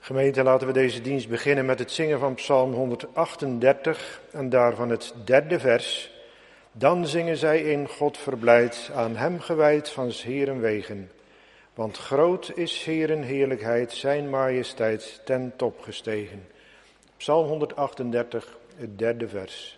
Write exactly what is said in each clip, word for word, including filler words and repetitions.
Gemeente, laten we deze dienst beginnen met het zingen van Psalm honderdachtendertig en daarvan het derde vers. Dan zingen zij in God verblijd, aan hem gewijd van 's Heeren wegen. Want groot is Heeren heerlijkheid, zijn majesteit ten top gestegen. Psalm honderdachtendertig, het derde vers.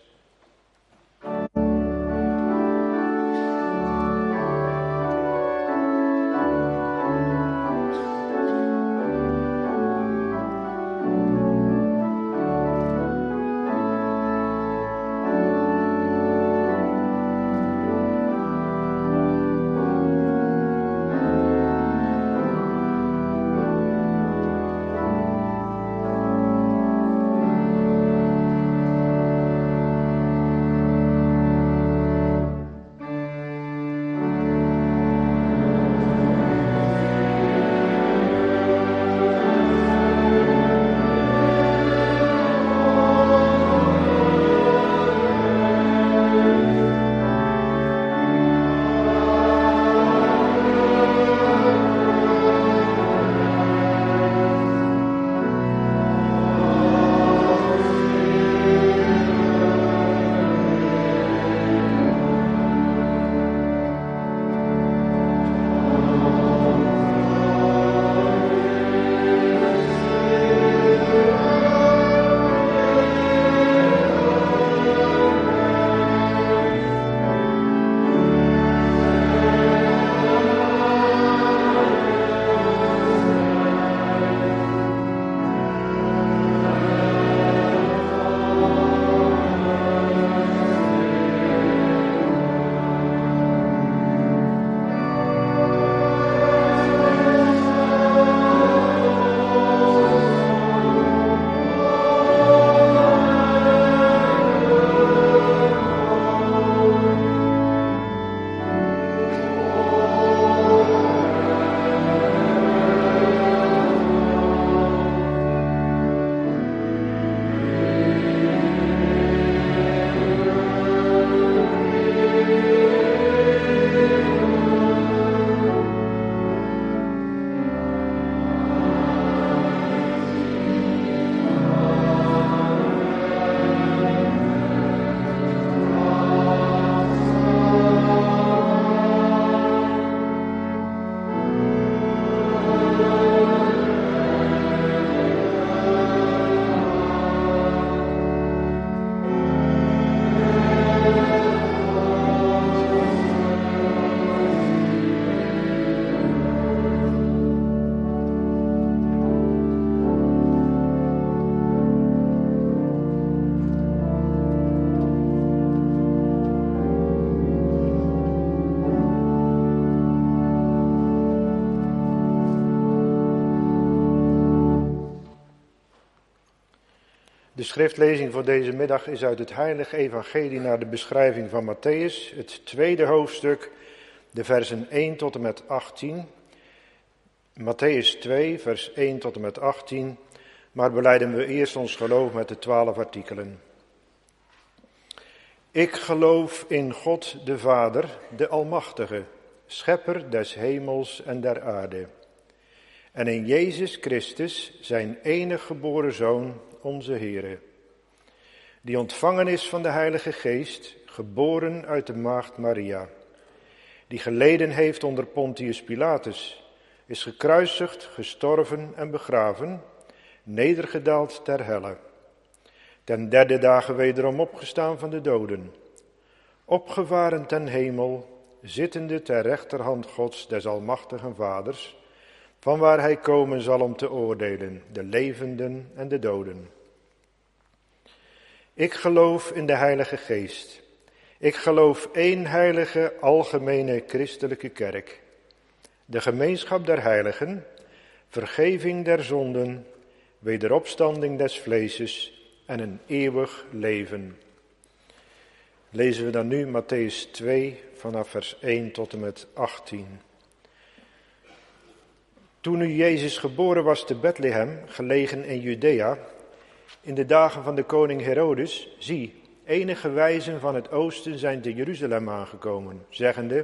De schriftlezing voor deze middag is uit het Heilige Evangelie naar de beschrijving van Mattheüs, het tweede hoofdstuk, de versen één tot en met achttien. Mattheüs twee, vers één tot en met achttien, maar belijden we eerst ons geloof met de twaalf artikelen. Ik geloof in God de Vader, de Almachtige, schepper des hemels en der aarde. En in Jezus Christus, zijn enig geboren Zoon, onze Heere, die ontvangen is van de Heilige Geest, geboren uit de maagd Maria, die geleden heeft onder Pontius Pilatus, is gekruisigd, gestorven en begraven, nedergedaald ter helle, ten derde dagen wederom opgestaan van de doden, opgevaren ten hemel, zittende ter rechterhand Gods des Almachtigen Vaders, vanwaar hij komen zal om te oordelen, de levenden en de doden. Ik geloof in de Heilige Geest. Ik geloof één heilige, algemene christelijke kerk. De gemeenschap der heiligen, vergeving der zonden, wederopstanding des vleeses en een eeuwig leven. Lezen we dan nu Mattheüs twee vanaf vers één tot en met achttien. Toen nu Jezus geboren was te Bethlehem, gelegen in Judea, in de dagen van de koning Herodes, zie, enige wijzen van het oosten zijn te Jeruzalem aangekomen, zeggende: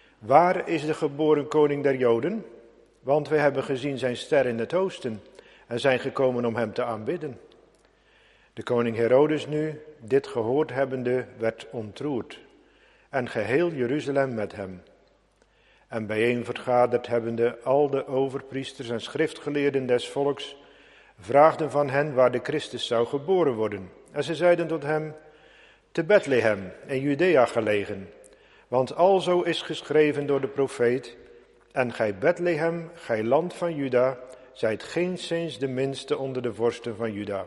waar is de geboren koning der Joden? Want wij hebben gezien zijn ster in het oosten en zijn gekomen om hem te aanbidden. De koning Herodes nu, dit gehoord hebbende, werd ontroerd, en geheel Jeruzalem met hem. En bijeen vergaderd hebbende al de overpriesters en schriftgeleerden des volks, vraagden van hen waar de Christus zou geboren worden. En ze zeiden tot hem, te Bethlehem in Judea gelegen, want alzo is geschreven door de profeet, en gij Bethlehem, gij land van Juda, zijt geenszins de minste onder de vorsten van Juda.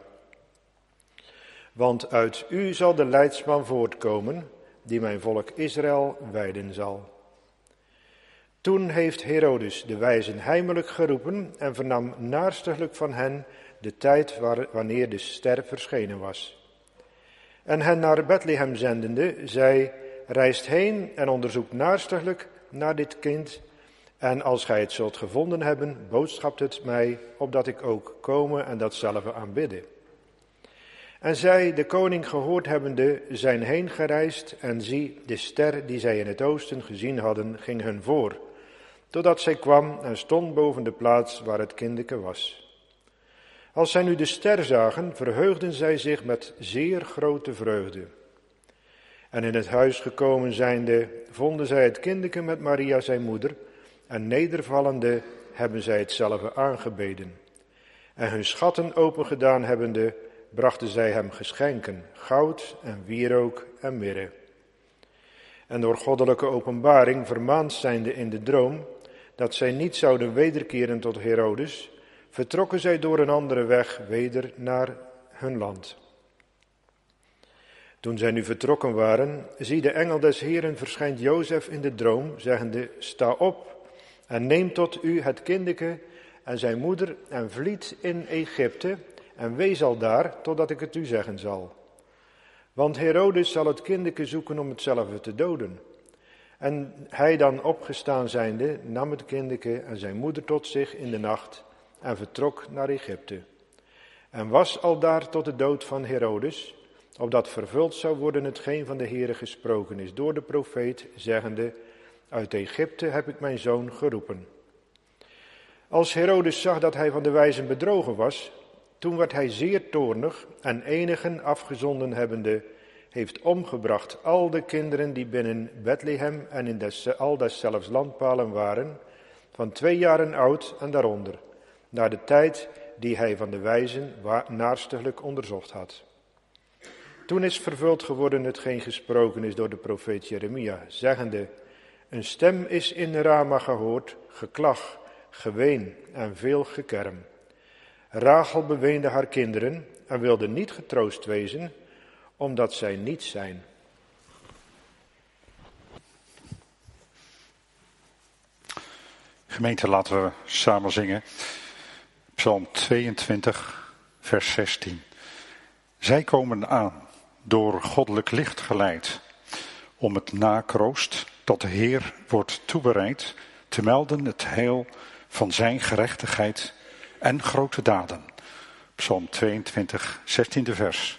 Want uit u zal de leidsman voortkomen, die mijn volk Israël wijden zal. Toen heeft Herodes de wijzen heimelijk geroepen en vernam naarstiglijk van hen de tijd waar, wanneer de ster verschenen was. En hen naar Bethlehem zendende, zei, reist heen en onderzoekt naarstiglijk naar dit kind, en als gij het zult gevonden hebben, boodschapt het mij, opdat ik ook komen en datzelfde aanbidden. En zij, de koning gehoord hebbende, zijn heen gereisd, en zie, de ster die zij in het oosten gezien hadden, ging hun voor, totdat zij kwam en stond boven de plaats waar het kindeke was. Als zij nu de ster zagen, verheugden zij zich met zeer grote vreugde. En in het huis gekomen zijnde, vonden zij het kindeke met Maria zijn moeder, en nedervallende hebben zij hetzelfde aangebeden. En hun schatten opengedaan hebbende, brachten zij hem geschenken, goud en wierook en mirre. En door goddelijke openbaring vermaand zijnde in de droom, dat zij niet zouden wederkeren tot Herodes, vertrokken zij door een andere weg weder naar hun land. Toen zij nu vertrokken waren, zie de engel des Heeren verschijnt Jozef in de droom, zeggende, sta op en neem tot u het kindeke en zijn moeder en vliet in Egypte en wees al daar, totdat ik het u zeggen zal. Want Herodes zal het kindeke zoeken om hetzelfde te doden. En hij dan opgestaan zijnde, nam het kindeke en zijn moeder tot zich in de nacht en vertrok naar Egypte. En was al daar tot de dood van Herodes, opdat vervuld zou worden hetgeen van de Heere gesproken is door de profeet, zeggende, uit Egypte heb ik mijn zoon geroepen. Als Herodes zag dat hij van de wijzen bedrogen was, toen werd hij zeer toornig en enigen afgezonden hebbende, heeft omgebracht al de kinderen die binnen Bethlehem en in des, al deszelfs landpalen waren, van twee jaren oud en daaronder, naar de tijd die hij van de wijzen naarstiglijk onderzocht had. Toen is vervuld geworden hetgeen gesproken is door de profeet Jeremia, zeggende, een stem is in Rama gehoord, geklag, geween en veel gekerm. Rachel beweende haar kinderen en wilde niet getroost wezen, omdat zij niet zijn. Gemeente, laten we samen zingen. Psalm tweeëntwintig, vers zestien. Zij komen aan, door goddelijk licht geleid, om het nakroost dat de Heer wordt toebereid, te melden het heil van zijn gerechtigheid en grote daden. Psalm tweeëntwintig, zestiende vers.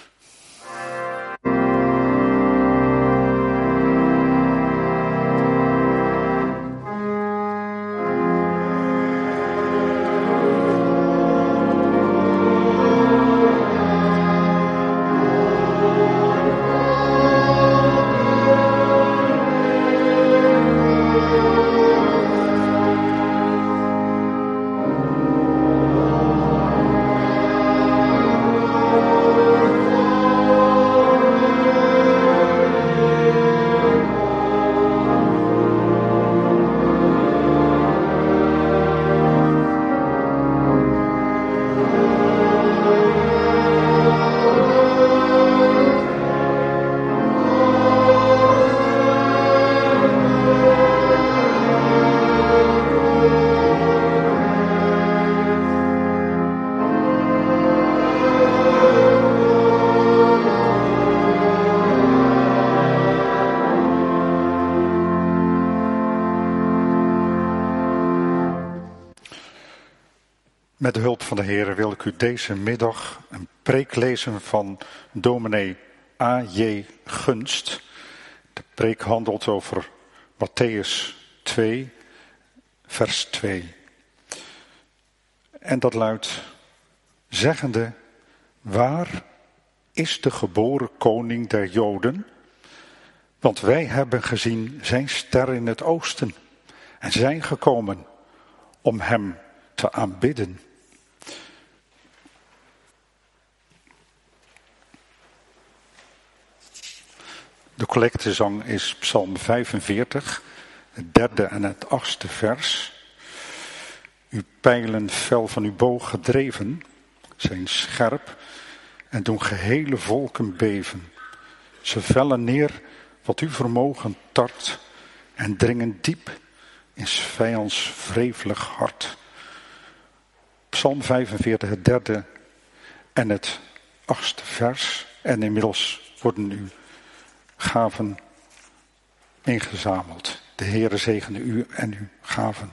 Met de hulp van de Heer wil ik u deze middag een preek lezen van dominee A J Gunst. De preek handelt over Mattheüs twee, vers twee. En dat luidt, zeggende, waar is de geboren koning der Joden? Want wij hebben gezien zijn ster in het oosten en zijn gekomen om hem te aanbidden. De collectezang is Psalm vijfenveertig, het derde en het achtste vers. Uw pijlen fel van uw boog gedreven, zijn scherp en doen gehele volken beven. Ze vellen neer wat uw vermogen tart en dringen diep in 's vijands wrevelig hart. Psalm vijfenveertig, het derde en het achtste vers. En inmiddels worden uw gaven ingezameld. De Heere zegene u en uw gaven.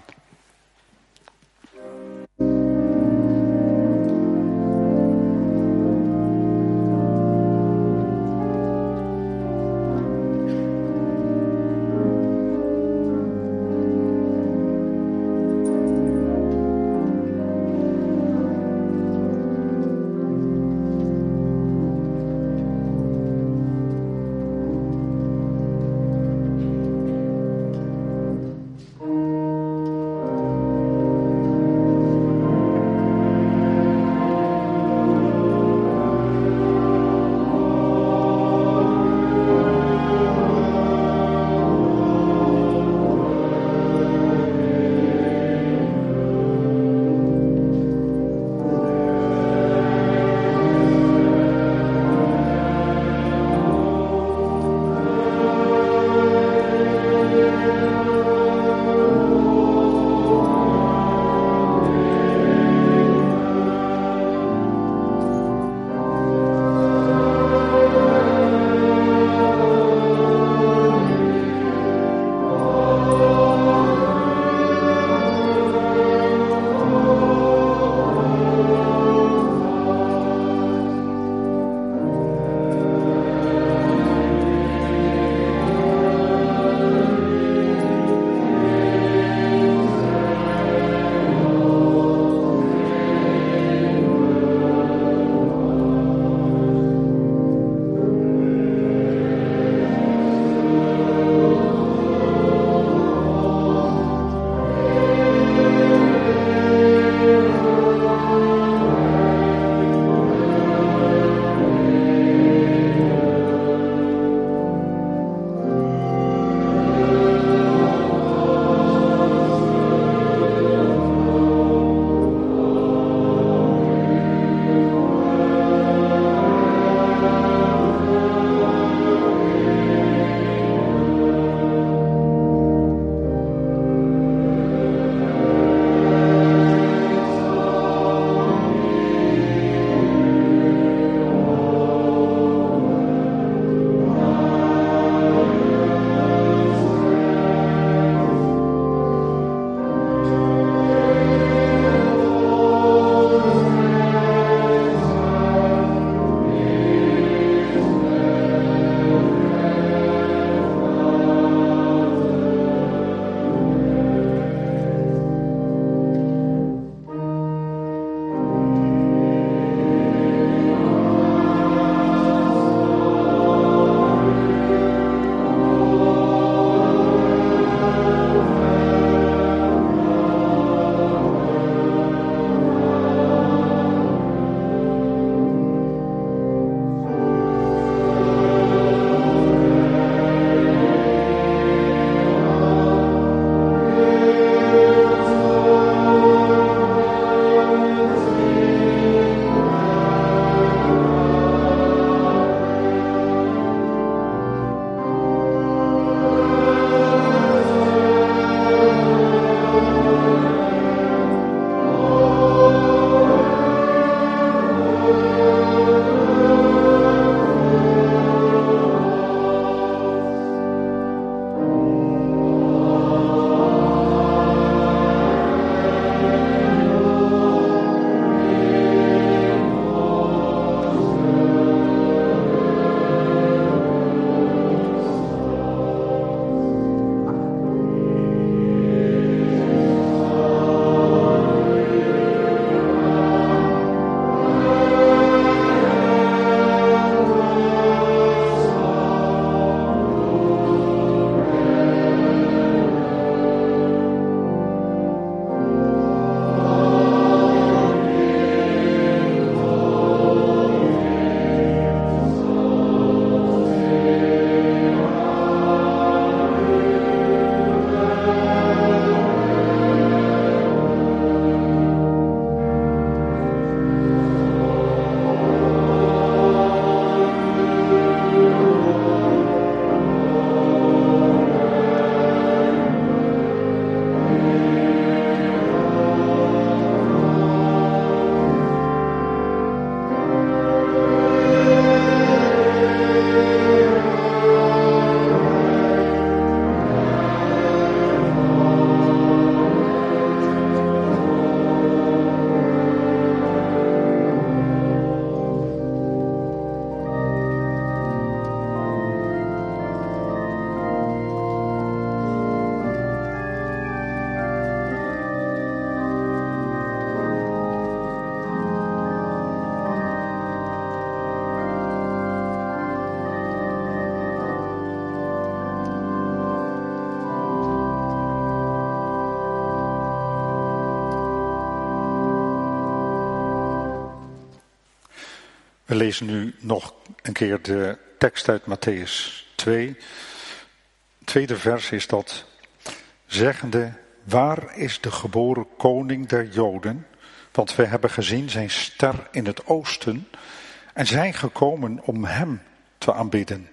We lezen nu nog een keer de tekst uit Mattheüs twee. Het tweede vers is dat, zeggende, waar is de geboren koning der Joden? Want we hebben gezien zijn ster in het oosten en zijn gekomen om hem te aanbidden.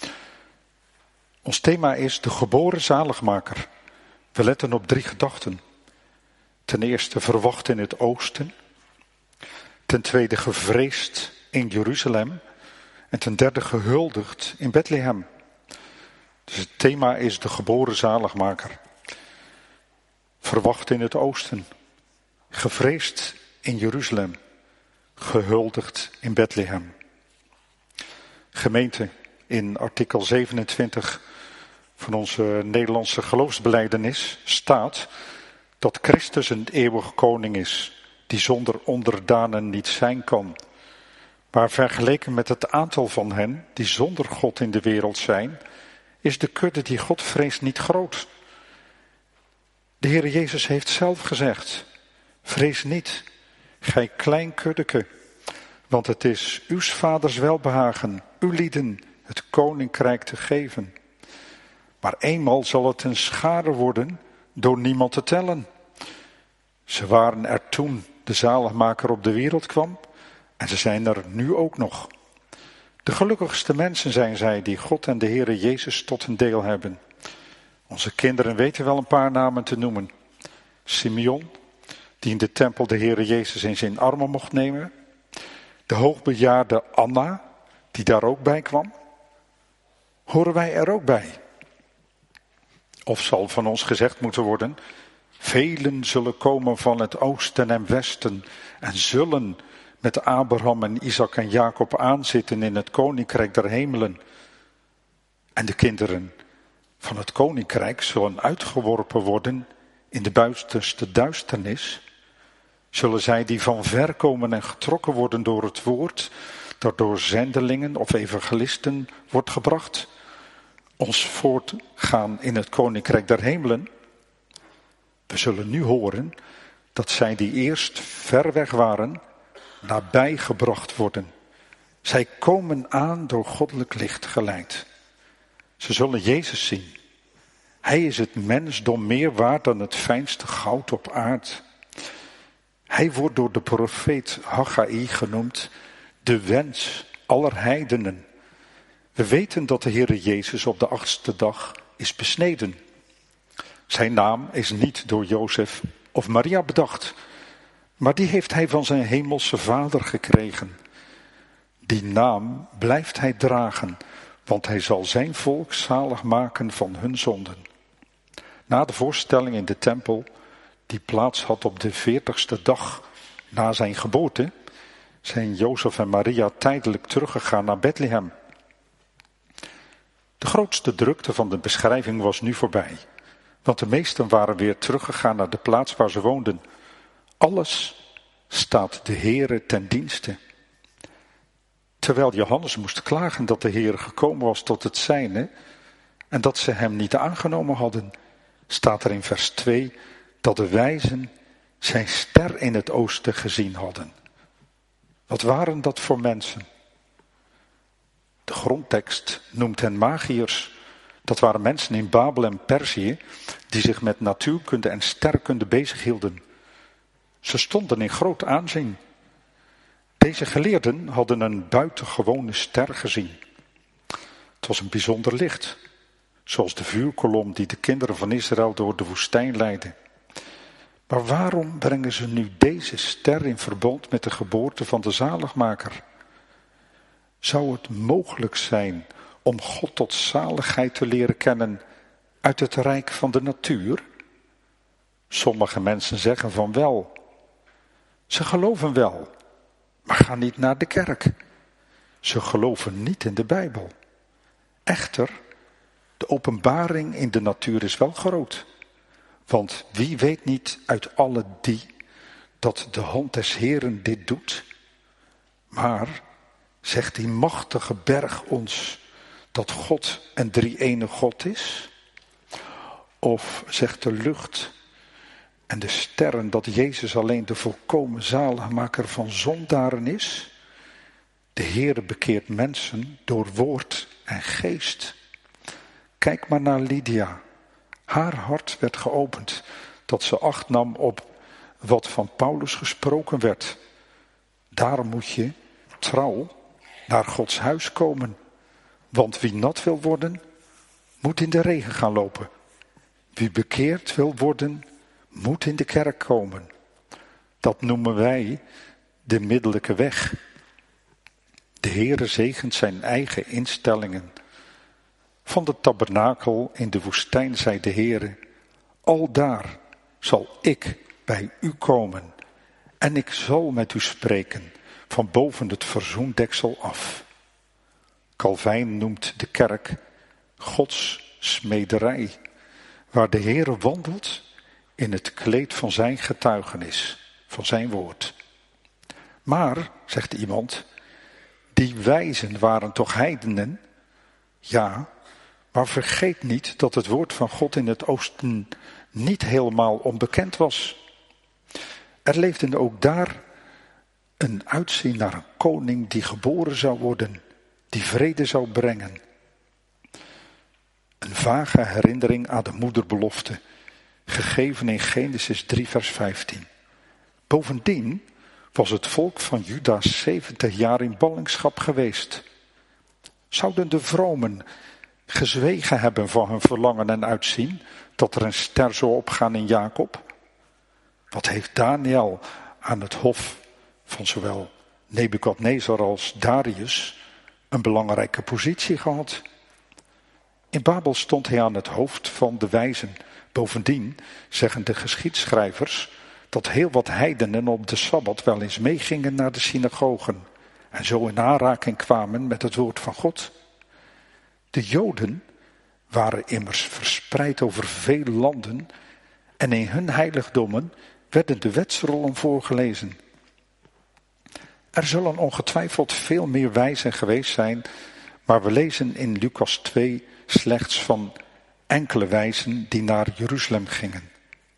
Ons thema is de geboren zaligmaker. We letten op drie gedachten. Ten eerste verwacht in het oosten. Ten tweede gevreesd in Jeruzalem. En ten derde gehuldigd in Bethlehem. Dus het thema is de geboren zaligmaker. Verwacht in het oosten. Gevreesd in Jeruzalem. Gehuldigd in Bethlehem. Gemeente, in artikel zevenentwintig van onze Nederlandse geloofsbelijdenis staat dat Christus een eeuwig koning is, die zonder onderdanen niet zijn kan. Maar vergeleken met het aantal van hen die zonder God in de wereld zijn, is de kudde die God vreest niet groot. De Heer Jezus heeft zelf gezegd, vrees niet, gij klein kuddeke, want het is uw vaders welbehagen, uw lieden, het koninkrijk te geven. Maar eenmaal zal het een schare worden door niemand te tellen. Ze waren er toen de zaligmaker op de wereld kwam en ze zijn er nu ook nog. De gelukkigste mensen zijn zij die God en de Heere Jezus tot hun deel hebben. Onze kinderen weten wel een paar namen te noemen. Simeon, die in de tempel de Heere Jezus in zijn armen mocht nemen. De hoogbejaarde Anna, die daar ook bij kwam. Horen wij er ook bij? Of zal van ons gezegd moeten worden, velen zullen komen van het oosten en westen en zullen met Abraham en Isaac en Jacob aanzitten in het koninkrijk der hemelen. En de kinderen van het koninkrijk zullen uitgeworpen worden in de buitenste duisternis. Zullen zij die van ver komen en getrokken worden door het woord, dat door zendelingen of evangelisten wordt gebracht, ons voortgaan in het koninkrijk der hemelen? We zullen nu horen dat zij die eerst ver weg waren, nabij gebracht worden. Zij komen aan door goddelijk licht geleid. Ze zullen Jezus zien. Hij is het mensdom meer waard dan het fijnste goud op aarde. Hij wordt door de profeet Haggai genoemd de wens aller heidenen. We weten dat de Heere Jezus op de achtste dag is besneden. Zijn naam is niet door Jozef of Maria bedacht, maar die heeft hij van zijn hemelse vader gekregen. Die naam blijft hij dragen, want hij zal zijn volk zalig maken van hun zonden. Na de voorstelling in de tempel, die plaats had op de veertigste dag na zijn geboorte, zijn Jozef en Maria tijdelijk teruggegaan naar Bethlehem. De grootste drukte van de beschrijving was nu voorbij, want de meesten waren weer teruggegaan naar de plaats waar ze woonden. Alles staat de Heere ten dienste. Terwijl Johannes moest klagen dat de Heer gekomen was tot het zijne en dat ze hem niet aangenomen hadden, staat er in vers twee dat de wijzen zijn ster in het oosten gezien hadden. Wat waren dat voor mensen? De grondtekst noemt hen magiërs. Dat waren mensen in Babel en Perzië die zich met natuurkunde en sterrenkunde bezighielden. Ze stonden in groot aanzien. Deze geleerden hadden een buitengewone ster gezien. Het was een bijzonder licht, zoals de vuurkolom die de kinderen van Israël door de woestijn leidde. Maar waarom brengen ze nu deze ster in verband met de geboorte van de zaligmaker? Zou het mogelijk zijn om God tot zaligheid te leren kennen uit het rijk van de natuur? Sommige mensen zeggen van wel. Ze geloven wel, maar gaan niet naar de kerk. Ze geloven niet in de Bijbel. Echter, de openbaring in de natuur is wel groot. Want wie weet niet uit alle die dat de hand des Heeren dit doet? Maar zegt die machtige berg ons dat God een drie-ene God is? Of zegt de lucht en de sterren dat Jezus alleen de volkomen zaligmaker van zondaren is? De Heere bekeert mensen door woord en geest. Kijk maar naar Lydia. Haar hart werd geopend dat ze acht nam op wat van Paulus gesproken werd. Daarom moet je trouw naar Gods huis komen. Want wie nat wil worden, moet in de regen gaan lopen. Wie bekeerd wil worden, moet in de kerk komen. Dat noemen wij de middelijke weg. De Heere zegent zijn eigen instellingen. Van de tabernakel in de woestijn zei de Heere, aldaar zal ik bij u komen en ik zal met u spreken van boven het verzoendeksel af. Calvijn noemt de kerk Gods smederij, waar de Heere wandelt in het kleed van zijn getuigenis, van zijn woord. Maar, zegt iemand, die wijzen waren toch heidenen? Ja, maar vergeet niet dat het woord van God in het oosten niet helemaal onbekend was. Er leefde ook daar een uitzien naar een koning die geboren zou worden, die vrede zou brengen. Een vage herinnering aan de moederbelofte, gegeven in Genesis drie vers vijftien. Bovendien was het volk van Juda zeventig jaar in ballingschap geweest. Zouden de vromen gezwegen hebben van hun verlangen en uitzien, dat er een ster zou opgaan in Jacob? Wat heeft Daniel aan het hof van zowel Nebukadnezar als Darius een belangrijke positie gehad? In Babel stond hij aan het hoofd van de wijzen. Bovendien zeggen de geschiedschrijvers dat heel wat heidenen op de Sabbat wel eens meegingen naar de synagogen en zo in aanraking kwamen met het woord van God. De Joden waren immers verspreid over veel landen en in hun heiligdommen werden de wetsrollen voorgelezen. Er zullen ongetwijfeld veel meer wijzen geweest zijn, maar we lezen in Lucas twee slechts van enkele wijzen die naar Jeruzalem gingen.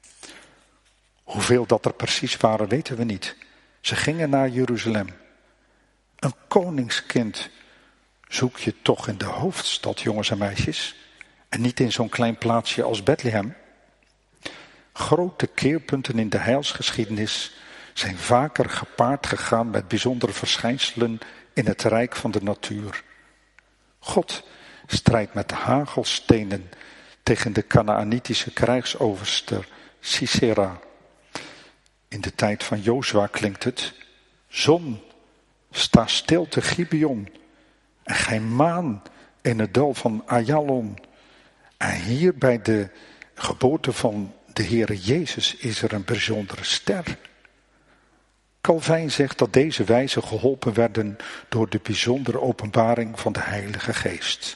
Hoeveel dat er precies waren, weten we niet. Ze gingen naar Jeruzalem. Een koningskind zoek je toch in de hoofdstad, jongens en meisjes, en niet in zo'n klein plaatsje als Bethlehem. Grote keerpunten in de heilsgeschiedenis zijn vaker gepaard gegaan met bijzondere verschijnselen in het rijk van de natuur. God strijdt met hagelstenen tegen de Kanaanitische krijgsoverste Sisera. In de tijd van Jozua klinkt het: zon, sta stil te Gibeon en gij maan in het dal van Ayalon. En hier bij de geboorte van de Heere Jezus is er een bijzondere ster. Calvijn zegt dat deze wijzen geholpen werden door de bijzondere openbaring van de Heilige Geest.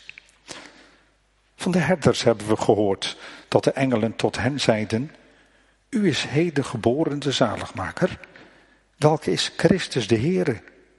Van de herders hebben we gehoord dat de engelen tot hen zeiden: u is heden geboren de zaligmaker, welke is Christus de Heere.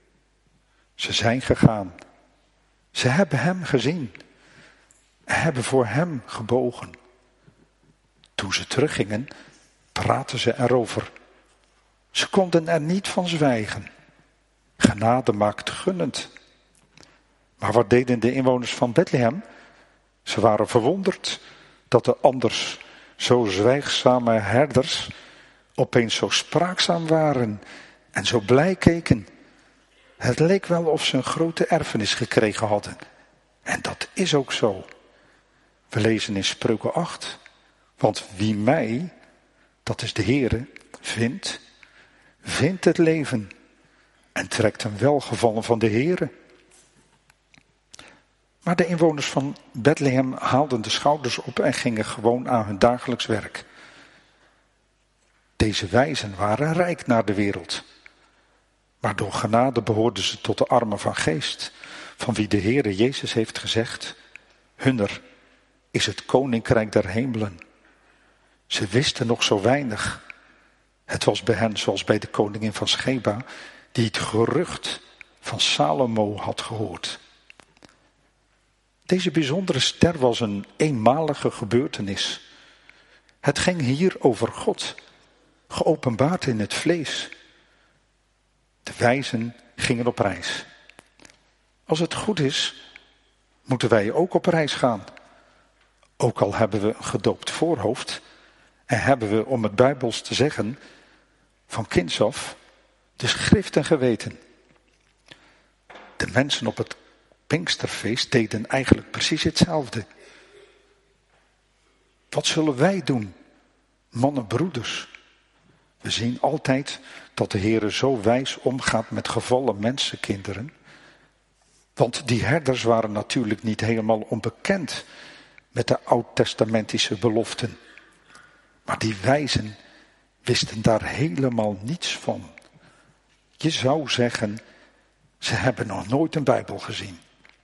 Ze zijn gegaan. Ze hebben hem gezien en hebben voor hem gebogen. Toen ze teruggingen, praten ze erover. Ze konden er niet van zwijgen. Genade maakt gunnend. Maar wat deden de inwoners van Bethlehem? Ze waren verwonderd dat de anders zo zwijgzame herders opeens zo spraakzaam waren en zo blij keken. Het leek wel of ze een grote erfenis gekregen hadden. En dat is ook zo. We lezen in Spreuken acht. Want wie mij, dat is de Heere, vindt, vindt het leven en trekt een welgevallen van de Heere. Maar de inwoners van Bethlehem haalden de schouders op en gingen gewoon aan hun dagelijks werk. Deze wijzen waren rijk naar de wereld. Maar door genade behoorden ze tot de armen van geest, van wie de Heere Jezus heeft gezegd: hunner is het koninkrijk der hemelen. Ze wisten nog zo weinig. Het was bij hen zoals bij de koningin van Sheba, die het gerucht van Salomo had gehoord. Deze bijzondere ster was een eenmalige gebeurtenis. Het ging hier over God, geopenbaard in het vlees. De wijzen gingen op reis. Als het goed is, moeten wij ook op reis gaan. Ook al hebben we een gedoopt voorhoofd en hebben we, om het Bijbels te zeggen, van kinds af de schrift en geweten. De mensen op het Pinksterfeest deden eigenlijk precies hetzelfde. Wat zullen wij doen, mannen, broeders? We zien altijd dat de Heere zo wijs omgaat met gevallen mensenkinderen. Want die herders waren natuurlijk niet helemaal onbekend met de oud-testamentische beloften. Maar die wijzen wisten daar helemaal niets van. Je zou zeggen, ze hebben nog nooit een Bijbel gezien.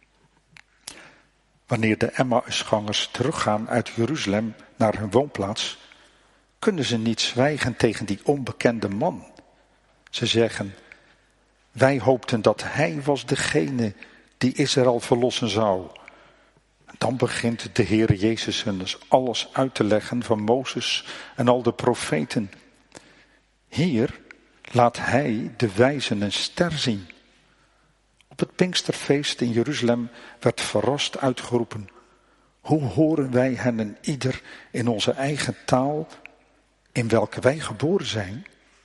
Wanneer de Emmausgangers teruggaan uit Jeruzalem naar hun woonplaats, kunnen ze niet zwijgen tegen die onbekende man. Ze zeggen, wij hoopten dat hij was degene die Israël verlossen zou. En dan begint de Heer Jezus hen dus alles uit te leggen van Mozes en al de profeten. Hier laat hij de wijzen een ster zien. Op het Pinksterfeest in Jeruzalem werd verrast uitgeroepen: hoe horen wij hen en ieder in onze eigen taal in welke wij geboren zijn?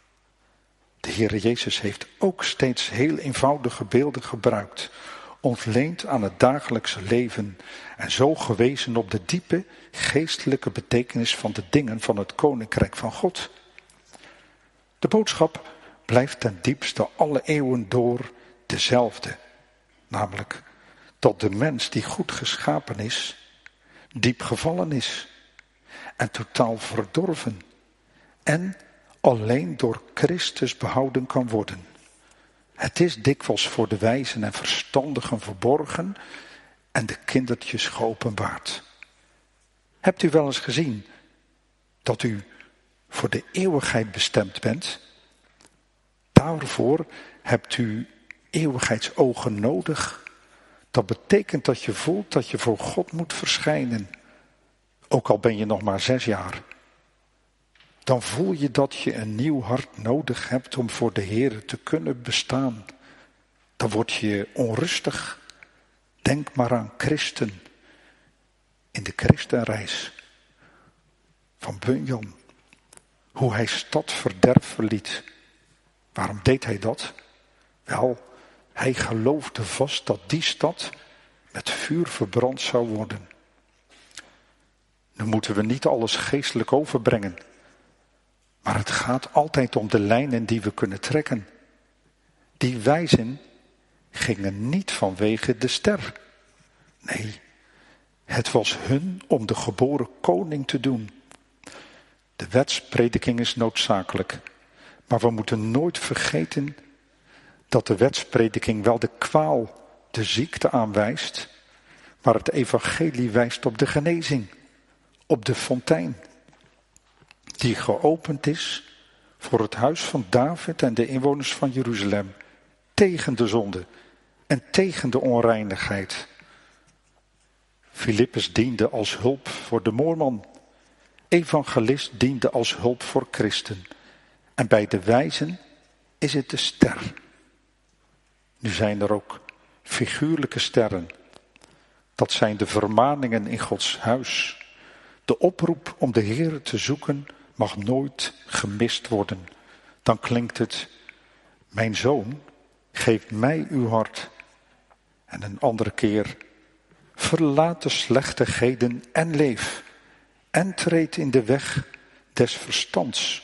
De Heere Jezus heeft ook steeds heel eenvoudige beelden gebruikt, ontleend aan het dagelijkse leven en zo gewezen op de diepe geestelijke betekenis van de dingen van het Koninkrijk van God. De boodschap blijft ten diepste alle eeuwen door dezelfde, namelijk dat de mens die goed geschapen is, diep gevallen is en totaal verdorven en alleen door Christus behouden kan worden. Het is dikwijls voor de wijzen en verstandigen verborgen en de kindertjes geopenbaard. Hebt u wel eens gezien dat u voor de eeuwigheid bestemd bent? Daarvoor hebt u eeuwigheidsogen nodig. Dat betekent dat je voelt dat je voor God moet verschijnen. Ook al ben je nog maar zes jaar. Dan voel je dat je een nieuw hart nodig hebt om voor de Heer te kunnen bestaan. Dan word je onrustig. Denk maar aan Christen. In de Christenreis van Bunyan. Hoe hij stadverderf verliet. Waarom deed hij dat? Wel, hij geloofde vast dat die stad met vuur verbrand zou worden. Nu moeten we niet alles geestelijk overbrengen. Maar het gaat altijd om de lijnen die we kunnen trekken. Die wijzen gingen niet vanwege de ster. Nee, het was hun om de geboren koning te doen. De wetsprediking is noodzakelijk. Maar we moeten nooit vergeten dat de wetsprediking wel de kwaal, de ziekte aanwijst, maar het evangelie wijst op de genezing, op de fontein, die geopend is voor het huis van David en de inwoners van Jeruzalem, tegen de zonde en tegen de onreinigheid. Filippus diende als hulp voor de moorman, evangelist diende als hulp voor christen. En bij de wijzen is het de ster. Nu zijn er ook figuurlijke sterren. Dat zijn de vermaningen in Gods huis. De oproep om de Heer te zoeken mag nooit gemist worden. Dan klinkt het: mijn zoon, geef mij uw hart. En een andere keer: verlaat de slechtigheden en leef. En treed in de weg des verstands.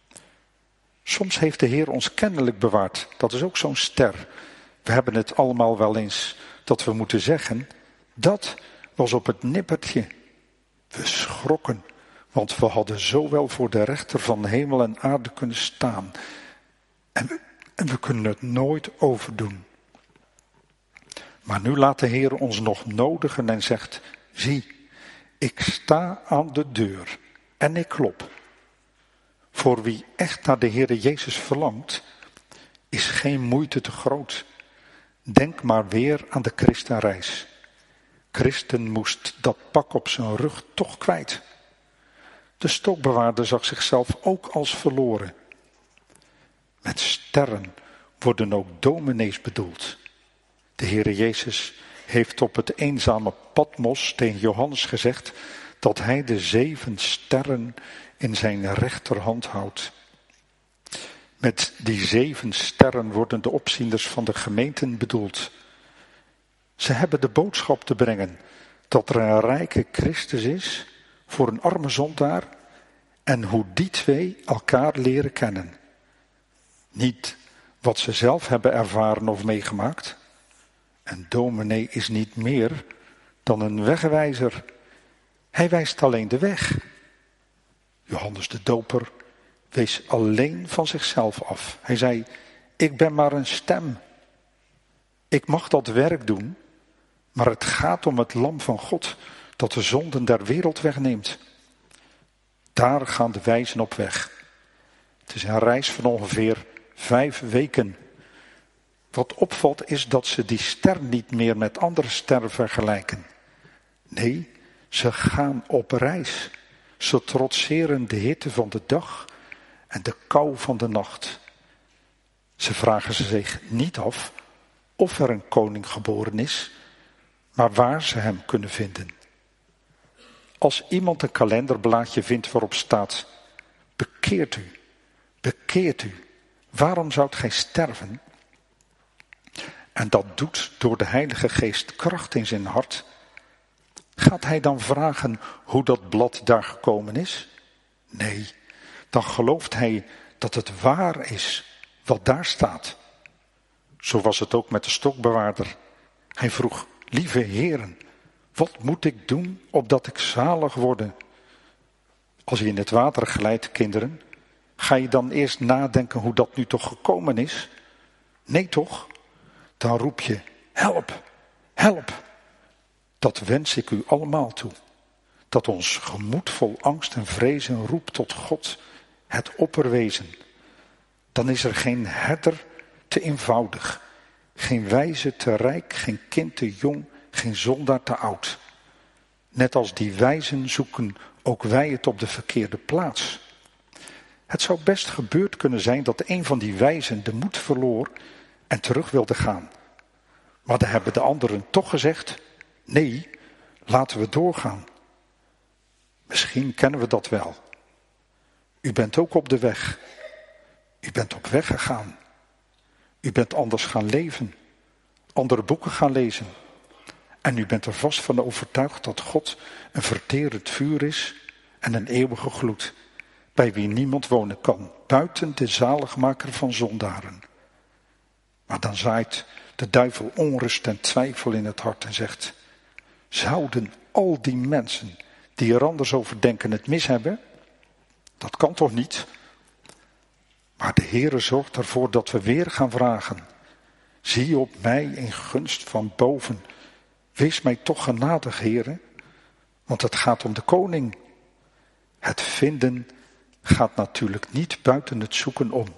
Soms heeft de Heer ons kennelijk bewaard. Dat is ook zo'n ster. We hebben het allemaal wel eens dat we moeten zeggen: dat was op het nippertje. We schrokken, want we hadden zo wel voor de rechter van hemel en aarde kunnen staan. En we, en we kunnen het nooit overdoen. Maar nu laat de Heer ons nog nodigen en zegt: zie, ik sta aan de deur en ik klop. Voor wie echt naar de Heere Jezus verlangt, is geen moeite te groot. Denk maar weer aan de Christenreis. Christen moest dat pak op zijn rug toch kwijt. De stokbewaarder zag zichzelf ook als verloren. Met sterren worden ook dominees bedoeld. De Heere Jezus heeft op het eenzame Patmos tegen Johannes gezegd dat hij de zeven sterren in zijn rechterhand houdt. Met die zeven sterren worden de opzieners van de gemeenten bedoeld. Ze hebben de boodschap te brengen dat er een rijke Christus is voor een arme zondaar en hoe die twee elkaar leren kennen. Niet wat ze zelf hebben ervaren of meegemaakt. Een dominee is niet meer dan een wegwijzer. Hij wijst alleen de weg. Johannes de Doper wees alleen van zichzelf af. Hij zei, ik ben maar een stem. Ik mag dat werk doen, maar het gaat om het lam van God dat de zonden der wereld wegneemt. Daar gaan de wijzen op weg. Het is een reis van ongeveer vijf weken. Wat opvalt is dat ze die ster niet meer met andere sterren vergelijken. Nee, ze gaan op reis. Ze trotseren de hitte van de dag en de kou van de nacht. Ze vragen zich niet af of er een koning geboren is, maar waar ze hem kunnen vinden. Als iemand een kalenderblaadje vindt waarop staat, bekeert u, bekeert u, waarom zoudt gij sterven? En dat doet door de Heilige Geest kracht in zijn hart. Gaat hij dan vragen hoe dat blad daar gekomen is? Nee, dan gelooft hij dat het waar is wat daar staat. Zo was het ook met de stokbewaarder. Hij vroeg, lieve heren, wat moet ik doen opdat ik zalig worde? Als je in het water glijdt, kinderen, ga je dan eerst nadenken hoe dat nu toch gekomen is? Nee toch? Dan roep je, help, help. Dat wens ik u allemaal toe. Dat ons gemoed vol angst en vrezen roept tot God, het opperwezen. Dan is er geen herder te eenvoudig, geen wijze te rijk, geen kind te jong, geen zondaar te oud. Net als die wijzen zoeken ook wij het op de verkeerde plaats. Het zou best gebeurd kunnen zijn dat een van die wijzen de moed verloor en terug wilde gaan. Maar dan hebben de anderen toch gezegd, nee, laten we doorgaan. Misschien kennen we dat wel. U bent ook op de weg. U bent op weg gegaan. U bent anders gaan leven. Andere boeken gaan lezen. En u bent er vast van overtuigd dat God een verterend vuur is en een eeuwige gloed, bij wie niemand wonen kan, buiten de zaligmaker van zondaren. Maar dan zaait de duivel onrust en twijfel in het hart en zegt, zouden al die mensen die er anders over denken het mis hebben? Dat kan toch niet? Maar de Heere zorgt ervoor dat we weer gaan vragen. Zie op mij in gunst van boven. Wees mij toch genadig, Heere, want het gaat om de koning. Het vinden gaat natuurlijk niet buiten het zoeken om.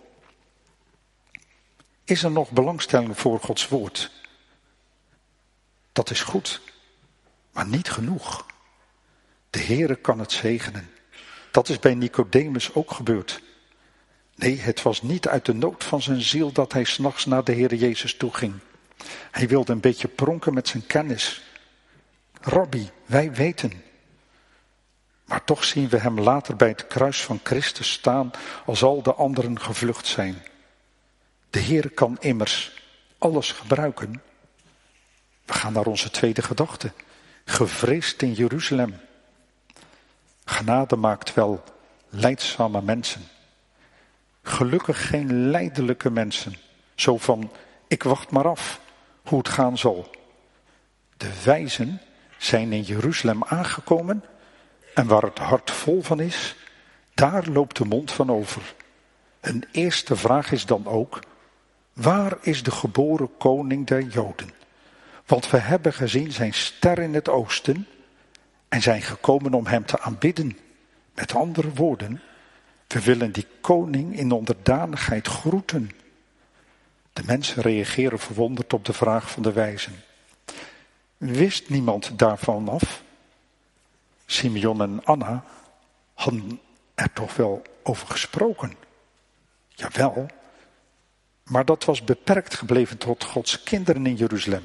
Is er nog belangstelling voor Gods woord? Dat is goed, maar niet genoeg. De Heere kan het zegenen. Dat is bij Nicodemus ook gebeurd. Nee, het was niet uit de nood van zijn ziel dat hij 's nachts naar de Heere Jezus toe ging. Hij wilde een beetje pronken met zijn kennis. Rabbi, wij weten. Maar toch zien we hem later bij het kruis van Christus staan als al de anderen gevlucht zijn. De Heere kan immers alles gebruiken. We gaan naar onze tweede gedachte. Gevreesd in Jeruzalem. Genade maakt wel lijdzame mensen. Gelukkig geen lijdelijke mensen. Zo van, ik wacht maar af hoe het gaan zal. De wijzen zijn in Jeruzalem aangekomen en waar het hart vol van is, daar loopt de mond van over. Een eerste vraag is dan ook, waar is de geboren koning der Joden? Want we hebben gezien zijn ster in het oosten en zijn gekomen om hem te aanbidden. Met andere woorden, we willen die koning in onderdanigheid groeten. De mensen reageren verwonderd op de vraag van de wijzen. Wist niemand daarvan af? Simeon en Anna hadden er toch wel over gesproken? Jawel, Maar dat was beperkt gebleven tot Gods kinderen in Jeruzalem.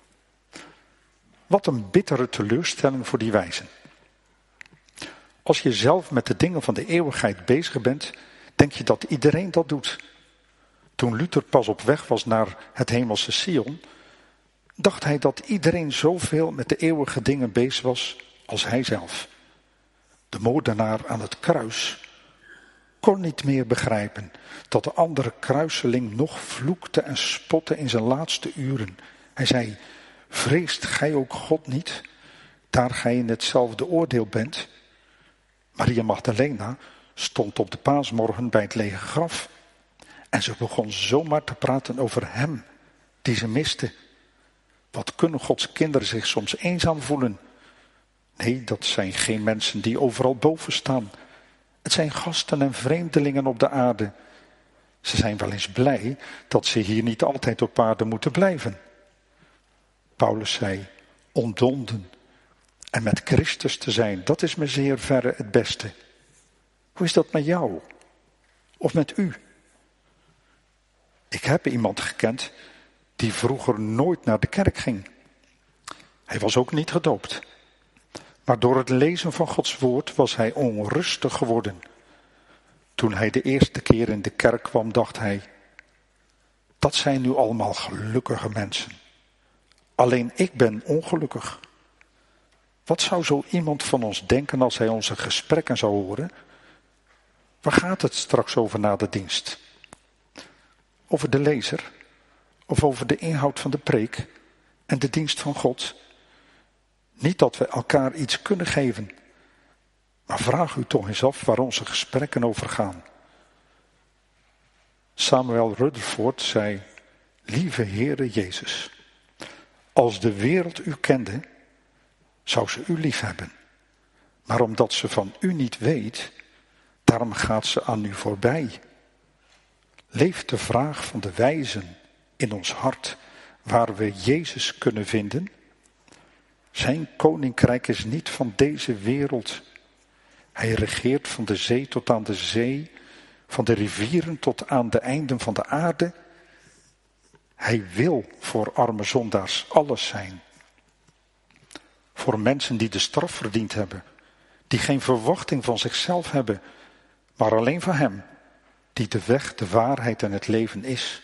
Wat een bittere teleurstelling voor die wijzen. Als je zelf met de dingen van de eeuwigheid bezig bent, denk je dat iedereen dat doet. Toen Luther pas op weg was naar het hemelse Sion, dacht hij dat iedereen zoveel met de eeuwige dingen bezig was als hij zelf. De moordenaar aan het kruis kon niet meer begrijpen dat de andere kruiseling nog vloekte en spotte in zijn laatste uren. Hij zei, vreest gij ook God niet, daar gij in hetzelfde oordeel bent? Maria Magdalena stond op de paasmorgen bij het lege graf en ze begon zomaar te praten over hem die ze miste. Wat kunnen Gods kinderen zich soms eenzaam voelen? Nee, dat zijn geen mensen die overal boven staan. Het zijn gasten en vreemdelingen op de aarde. Ze zijn wel eens blij dat ze hier niet altijd op aarde moeten blijven. Paulus zei, ontdonden en met Christus te zijn, dat is me zeer verre het beste. Hoe is dat met jou? Of met u? Ik heb iemand gekend die vroeger nooit naar de kerk ging. Hij was ook niet gedoopt. Maar door het lezen van Gods woord was hij onrustig geworden. Toen hij de eerste keer in de kerk kwam, dacht hij, dat zijn nu allemaal gelukkige mensen. Alleen ik ben ongelukkig. Wat zou zo iemand van ons denken als hij onze gesprekken zou horen? Waar gaat het straks over na de dienst? Over de lezer? Of over de inhoud van de preek en de dienst van God? Niet dat we elkaar iets kunnen geven, maar vraag u toch eens af waar onze gesprekken over gaan. Samuel Rutherford zei, lieve Heere Jezus, als de wereld u kende, zou ze u lief hebben. Maar omdat ze van u niet weet, daarom gaat ze aan u voorbij. Leeft de vraag van de wijzen in ons hart waar we Jezus kunnen vinden? Zijn koninkrijk is niet van deze wereld. Hij regeert van de zee tot aan de zee, van de rivieren tot aan de einden van de aarde. Hij wil voor arme zondaars alles zijn. Voor mensen die de straf verdiend hebben, die geen verwachting van zichzelf hebben, maar alleen van hem, die de weg, de waarheid en het leven is.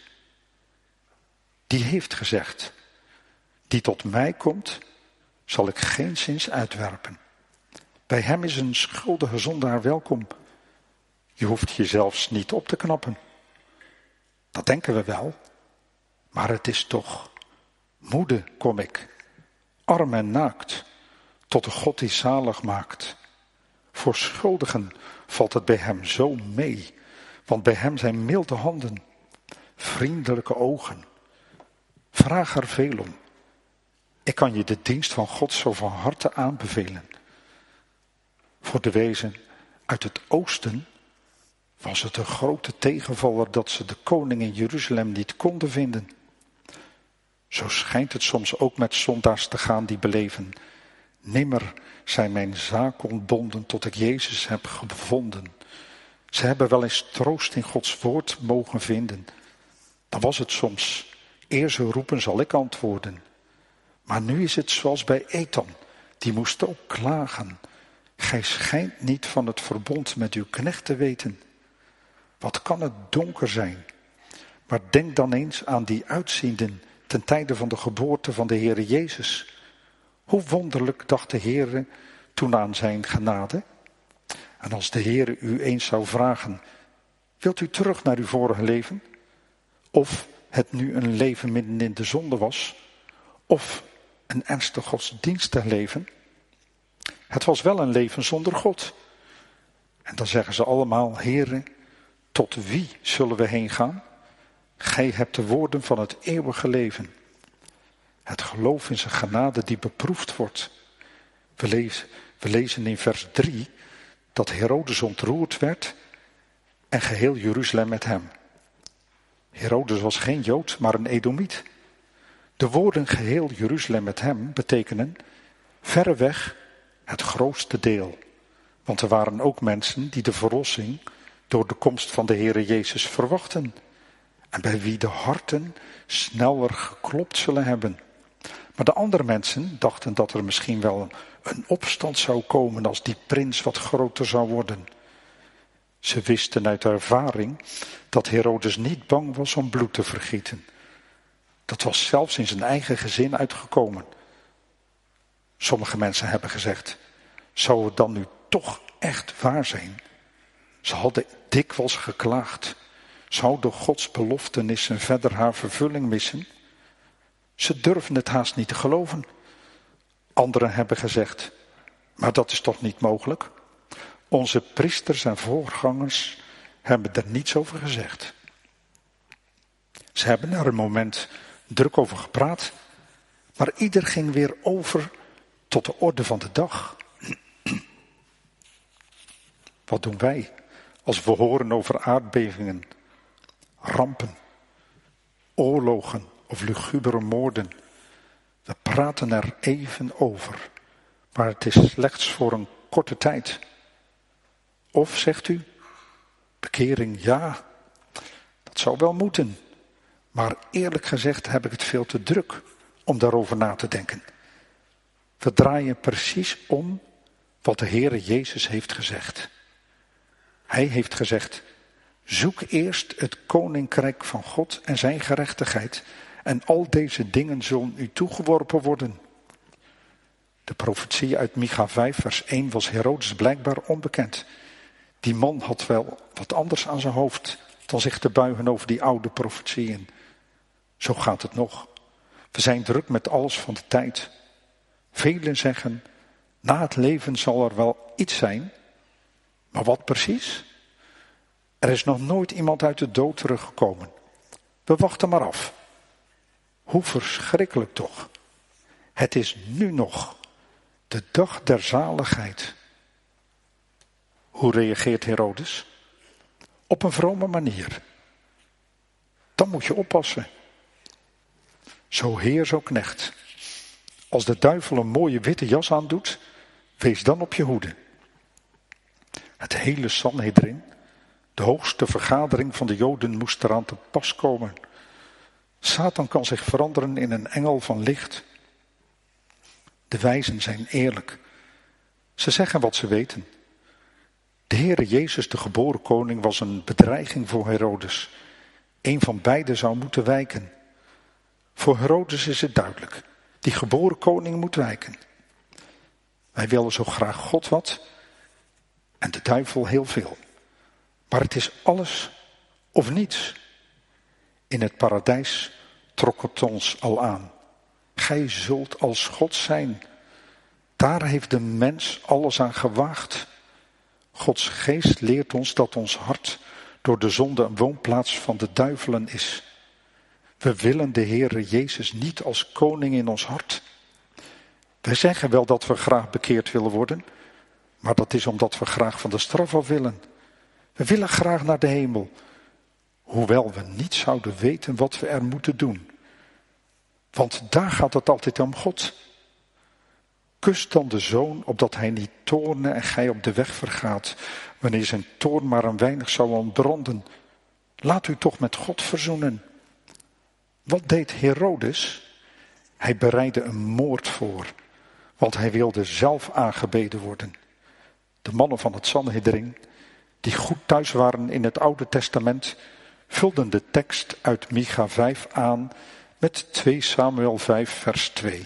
Die heeft gezegd, die tot mij komt, zal ik geenszins uitwerpen. Bij hem is een schuldige zondaar welkom. Je hoeft je zelfs niet op te knappen. Dat denken we wel, maar het is toch, moede kom ik, arm en naakt, tot de God die zalig maakt. Voor schuldigen valt het bij hem zo mee, want bij hem zijn milde handen, vriendelijke ogen. Vraag er veel om. Ik kan je de dienst van God zo van harte aanbevelen. Voor de wezen uit het oosten was het een grote tegenvaller dat ze de koning in Jeruzalem niet konden vinden. Zo schijnt het soms ook met zondaars te gaan die beleven. Nimmer zijn mijn zaken ontbonden tot ik Jezus heb gevonden. Ze hebben wel eens troost in Gods woord mogen vinden. Dan was het soms, eer ze roepen zal ik antwoorden. Maar nu is het zoals bij Ethan, die moest ook klagen. Gij schijnt niet van het verbond met uw knecht te weten. Wat kan het donker zijn? Maar denk dan eens aan die uitzienden ten tijde van de geboorte van de Heere Jezus. Hoe wonderlijk dacht de Heere toen aan zijn genade. En als de Heere u eens zou vragen, wilt u terug naar uw vorige leven? Of het nu een leven midden in de zonde was? Of een ernstig godsdienstig leven? Het was wel een leven zonder God. En dan zeggen ze allemaal, Heere, tot wie zullen we heen gaan? Gij hebt de woorden van het eeuwige leven. Het geloof in zijn genade die beproefd wordt. We lezen, we lezen in vers drie dat Herodes ontroerd werd en geheel Jeruzalem met hem. Herodes was geen Jood, maar een Edomiet. De woorden geheel Jeruzalem met hem betekenen verreweg het grootste deel. Want er waren ook mensen die de verlossing door de komst van de Heere Jezus verwachten. en bij wie de harten sneller geklopt zullen hebben. Maar de andere mensen dachten dat er misschien wel een, een opstand zou komen als die prins wat groter zou worden. Ze wisten uit ervaring dat Herodes niet bang was om bloed te vergieten. Dat was zelfs in zijn eigen gezin uitgekomen. Sommige mensen hebben gezegd, zou het dan nu toch echt waar zijn? Ze hadden dikwijls geklaagd. Zouden Gods beloftenissen verder haar vervulling missen? Ze durfden het haast niet te geloven. Anderen hebben gezegd, maar dat is toch niet mogelijk? Onze priesters en voorgangers hebben er niets over gezegd. Ze hebben er een moment druk over gepraat, maar ieder ging weer over tot de orde van de dag. Wat doen wij als we horen over aardbevingen, rampen, oorlogen of lugubere moorden? We praten er even over, maar het is slechts voor een korte tijd. Of zegt u, bekering ja, dat zou wel moeten. Maar eerlijk gezegd heb ik het veel te druk om daarover na te denken. We draaien precies om wat de Heere Jezus heeft gezegd. Hij heeft gezegd, zoek eerst het koninkrijk van God en zijn gerechtigheid en al deze dingen zullen u toegeworpen worden. De profetie uit Micha vijf vers één was Herodes blijkbaar onbekend. Die man had wel wat anders aan zijn hoofd dan zich te buigen over die oude profetieën. Zo gaat het nog. We zijn druk met alles van de tijd. Velen zeggen, na het leven zal er wel iets zijn. Maar wat precies? Er is nog nooit iemand uit de dood teruggekomen. We wachten maar af. Hoe verschrikkelijk toch. Het is nu nog de dag der zaligheid. Hoe reageert Herodes? Op een vrome manier. Dan moet je oppassen. Zo heer, zo knecht. Als de duivel een mooie witte jas aandoet, wees dan op je hoede. Het hele Sanhedrin, de hoogste vergadering van de Joden, moest eraan te pas komen. Satan kan zich veranderen in een engel van licht. De wijzen zijn eerlijk. Ze zeggen wat ze weten. De Heere Jezus, de geboren koning, was een bedreiging voor Herodes. Eén van beiden zou moeten wijken. Voor Herodes is het duidelijk. Die geboren koning moet wijken. Wij willen zo graag God wat en de duivel heel veel. Maar het is alles of niets. In het paradijs trok het ons al aan. Gij zult als God zijn. Daar heeft de mens alles aan gewaagd. Gods geest leert ons dat ons hart door de zonde een woonplaats van de duivelen is. We willen de Heere Jezus niet als koning in ons hart. Wij zeggen wel dat we graag bekeerd willen worden, maar dat is omdat we graag van de straf af willen. We willen graag naar de hemel, hoewel we niet zouden weten wat we er moeten doen. Want daar gaat het altijd om God. Kus dan de zoon, opdat hij niet toorne en gij op de weg vergaat, wanneer zijn toorn maar een weinig zou ontbranden. Laat u toch met God verzoenen. Wat deed Herodes? Hij bereidde een moord voor, want hij wilde zelf aangebeden worden. De mannen van het Sanhedrin, die goed thuis waren in het Oude Testament, vulden de tekst uit Micha vijf aan met twee Samuel vijf vers twee.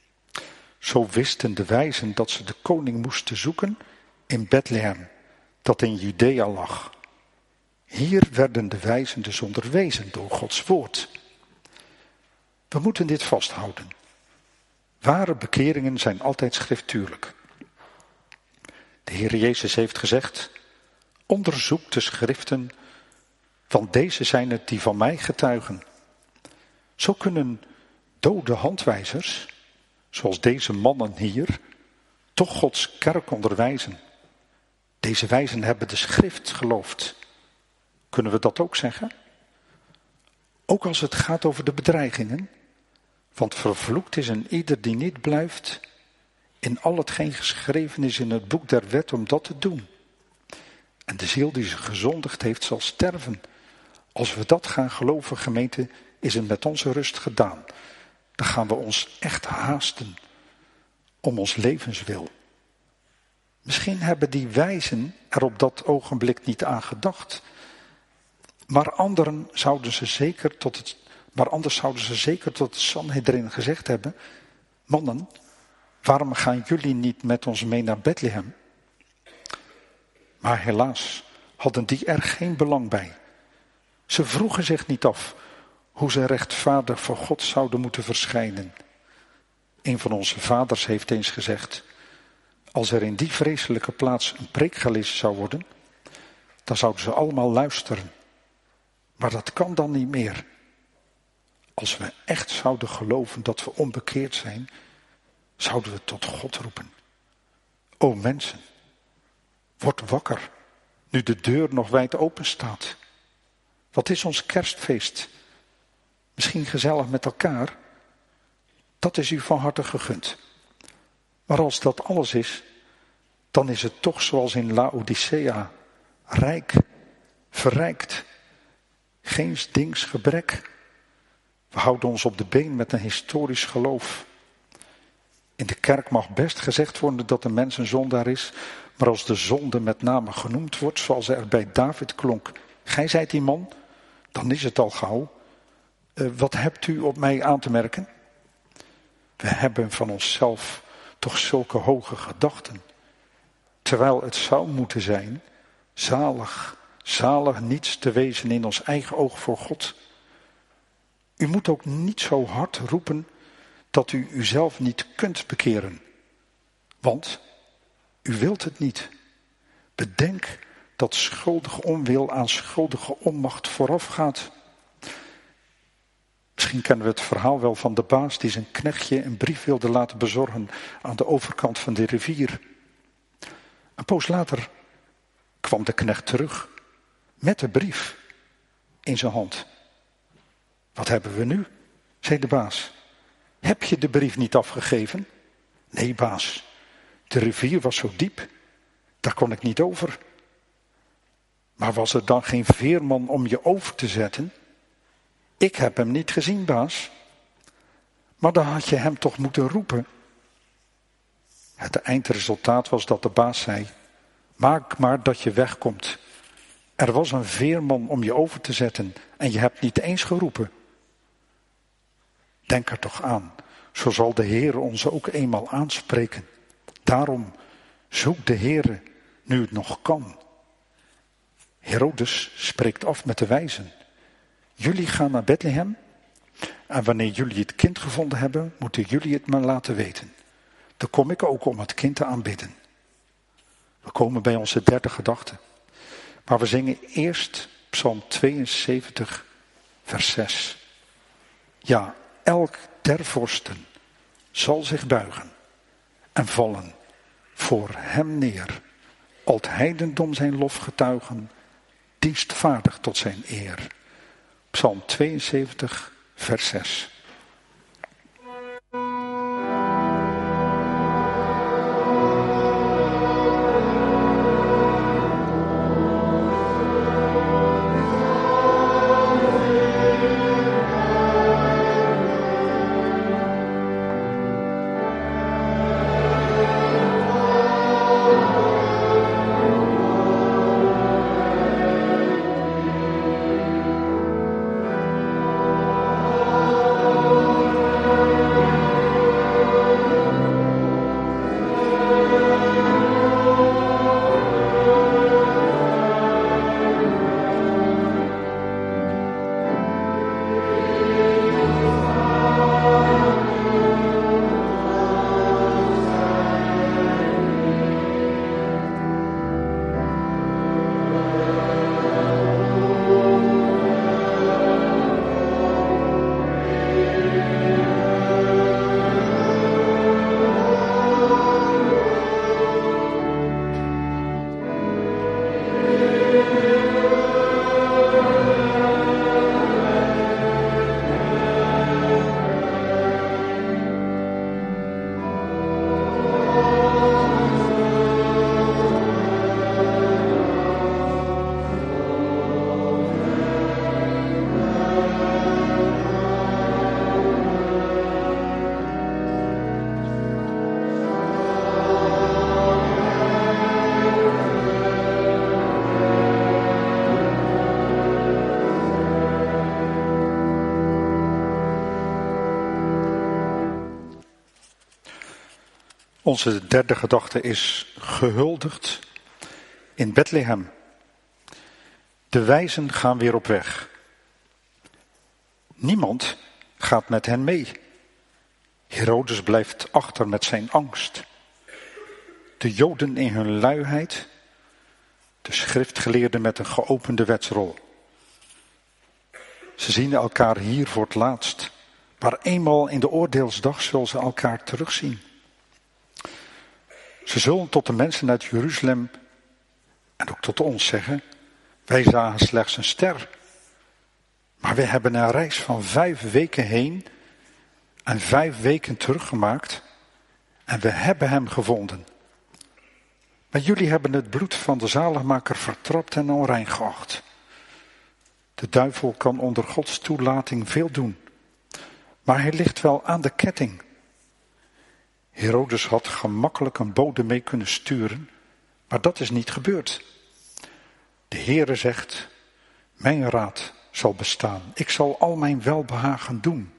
Zo wisten de wijzen dat ze de koning moesten zoeken in Bethlehem, dat in Judea lag. Hier werden de wijzen dus onderwezen door Gods woord. We moeten dit vasthouden. Ware bekeringen zijn altijd schriftuurlijk. De Heer Jezus heeft gezegd, onderzoek de schriften, want deze zijn het die van mij getuigen. Zo kunnen dode handwijzers, zoals deze mannen hier, toch Gods kerk onderwijzen. Deze wijzen hebben de schrift geloofd. Kunnen we dat ook zeggen? Ook als het gaat over de bedreigingen. Want vervloekt is een ieder die niet blijft in al hetgeen geschreven is in het boek der wet om dat te doen. En de ziel die zich gezondigd heeft zal sterven. Als we dat gaan geloven, gemeente, is het met onze rust gedaan. Dan gaan we ons echt haasten om ons levenswil. Misschien hebben die wijzen er op dat ogenblik niet aan gedacht. Maar anderen zouden ze zeker tot het, maar anders zouden ze zeker tot het Sanhedrin gezegd hebben: mannen, waarom gaan jullie niet met ons mee naar Bethlehem? Maar helaas hadden die er geen belang bij. Ze vroegen zich niet af hoe ze rechtvaardig voor God zouden moeten verschijnen. Een van onze vaders heeft eens gezegd: als er in die vreselijke plaats een preek gelezen zou worden, dan zouden ze allemaal luisteren. Maar dat kan dan niet meer. Als we echt zouden geloven dat we onbekeerd zijn, zouden we tot God roepen: o mensen, word wakker, nu de deur nog wijd open staat. Wat is ons kerstfeest? Misschien gezellig met elkaar? Dat is u van harte gegund. Maar als dat alles is, dan is het toch zoals in Laodicea: rijk, verrijkt, geen dings gebrek. We houden ons op de been met een historisch geloof. In de kerk mag best gezegd worden dat de mens een zondaar is, maar als de zonde met name genoemd wordt, zoals er bij David klonk: gij zijt die man, dan is het al gauw. Uh, wat hebt u op mij aan te merken? We hebben van onszelf toch zulke hoge gedachten. Terwijl het zou moeten zijn: zalig, zalig niets te wezen in ons eigen oog voor God. U moet ook niet zo hard roepen dat u uzelf niet kunt bekeren. Want u wilt het niet. Bedenk dat schuldige onwil aan schuldige onmacht vooraf gaat. Misschien kennen we het verhaal wel van de baas die zijn knechtje een brief wilde laten bezorgen aan de overkant van de rivier. Een poos later kwam de knecht terug met de brief in zijn hand. Wat hebben we nu? Zei de baas. Heb je de brief niet afgegeven? Nee, baas. De rivier was zo diep, daar kon ik niet over. Maar was er dan geen veerman om je over te zetten? Ik heb hem niet gezien, baas. Maar dan had je hem toch moeten roepen. Het eindresultaat was dat de baas zei: maak maar dat je wegkomt. Er was een veerman om je over te zetten en je hebt niet eens geroepen. Denk er toch aan, zo zal de Heere ons ook eenmaal aanspreken. Daarom zoek de Heere nu het nog kan. Herodes spreekt af met de wijzen: jullie gaan naar Bethlehem en wanneer jullie het kind gevonden hebben, moeten jullie het maar laten weten. Dan kom ik ook om het kind te aanbidden. We komen bij onze derde gedachte. Maar we zingen eerst Psalm tweeënzeventig, vers zes. Ja, elk der vorsten zal zich buigen en vallen voor hem neer. Al het heidendom zijn lof getuigen, dienstvaardig tot zijn eer. Psalm tweeënzeventig, vers zes. Onze derde gedachte is gehuldigd in Bethlehem. De wijzen gaan weer op weg. Niemand gaat met hen mee. Herodes blijft achter met zijn angst. De Joden in hun luiheid. De schriftgeleerden met een geopende wetsrol. Ze zien elkaar hier voor het laatst. Maar eenmaal in de oordeelsdag zullen ze elkaar terugzien. Ze zullen tot de mensen uit Jeruzalem en ook tot ons zeggen: wij zagen slechts een ster. Maar we hebben een reis van vijf weken heen en vijf weken teruggemaakt en we hebben hem gevonden. Maar jullie hebben het bloed van de zaligmaker vertrapt en onrein geacht. De duivel kan onder Gods toelating veel doen, maar hij ligt wel aan de ketting. Herodes had gemakkelijk een bode mee kunnen sturen, maar dat is niet gebeurd. De Heere zegt: mijn raad zal bestaan. Ik zal al mijn welbehagen doen.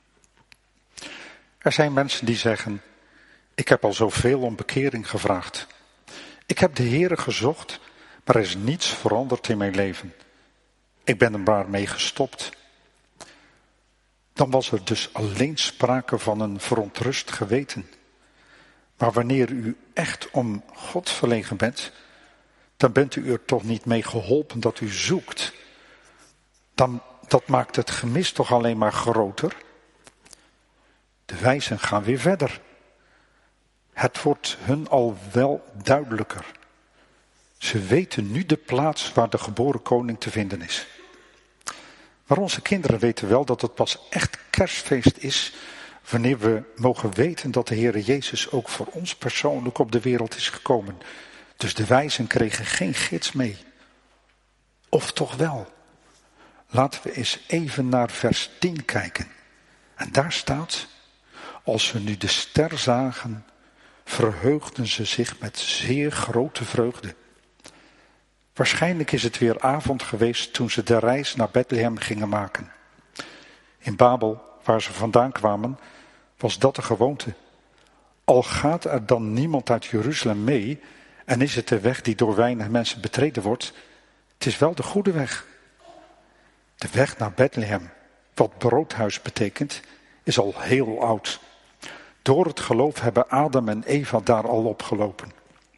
Er zijn mensen die zeggen: ik heb al zoveel om bekering gevraagd. Ik heb de Heere gezocht, maar er is niets veranderd in mijn leven. Ik ben er maar mee gestopt. Dan was er dus alleen sprake van een verontrust geweten. Maar wanneer u echt om God verlegen bent, dan bent u er toch niet mee geholpen dat u zoekt. Dan, dat maakt het gemis toch alleen maar groter. De wijzen gaan weer verder. Het wordt hun al wel duidelijker. Ze weten nu de plaats waar de geboren koning te vinden is. Maar onze kinderen weten wel dat het pas echt kerstfeest is wanneer we mogen weten dat de Heere Jezus ook voor ons persoonlijk op de wereld is gekomen. Dus de wijzen kregen geen gids mee. Of toch wel? Laten we eens even naar vers tien kijken. En daar staat: als ze nu de ster zagen, verheugden ze zich met zeer grote vreugde. Waarschijnlijk is het weer avond geweest toen ze de reis naar Bethlehem gingen maken. In Babel, waar ze vandaan kwamen, was dat de gewoonte. Al gaat er dan niemand uit Jeruzalem mee en is het de weg die door weinig mensen betreden wordt, het is wel de goede weg. De weg naar Bethlehem, wat broodhuis betekent, is al heel oud. Door het geloof hebben Adam en Eva daar al opgelopen.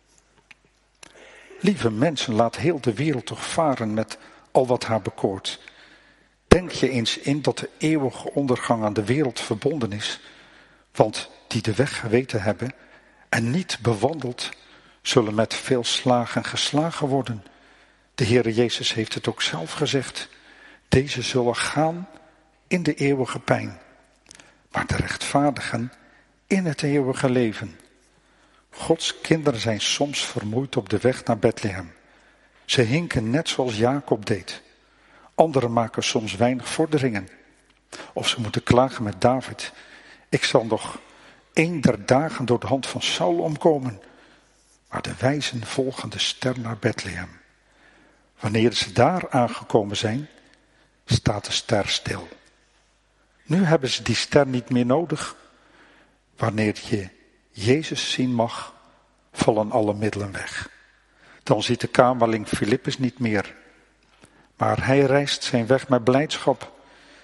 Lieve mensen, laat heel de wereld toch varen met al wat haar bekoort. Denk je eens in dat de eeuwige ondergang aan de wereld verbonden is, want die de weg geweten hebben en niet bewandeld, zullen met veel slagen geslagen worden. De Heere Jezus heeft het ook zelf gezegd. Deze zullen gaan in de eeuwige pijn, maar de rechtvaardigen in het eeuwige leven. Gods kinderen zijn soms vermoeid op de weg naar Bethlehem. Ze hinken net zoals Jacob deed. Anderen maken soms weinig vorderingen. Of ze moeten klagen met David: ik zal nog een der dagen door de hand van Saul omkomen. Maar de wijzen volgen de ster naar Bethlehem. Wanneer ze daar aangekomen zijn, staat de ster stil. Nu hebben ze die ster niet meer nodig. Wanneer je Jezus zien mag, vallen alle middelen weg. Dan ziet de kamerling Filippus niet meer. Maar hij reist zijn weg met blijdschap.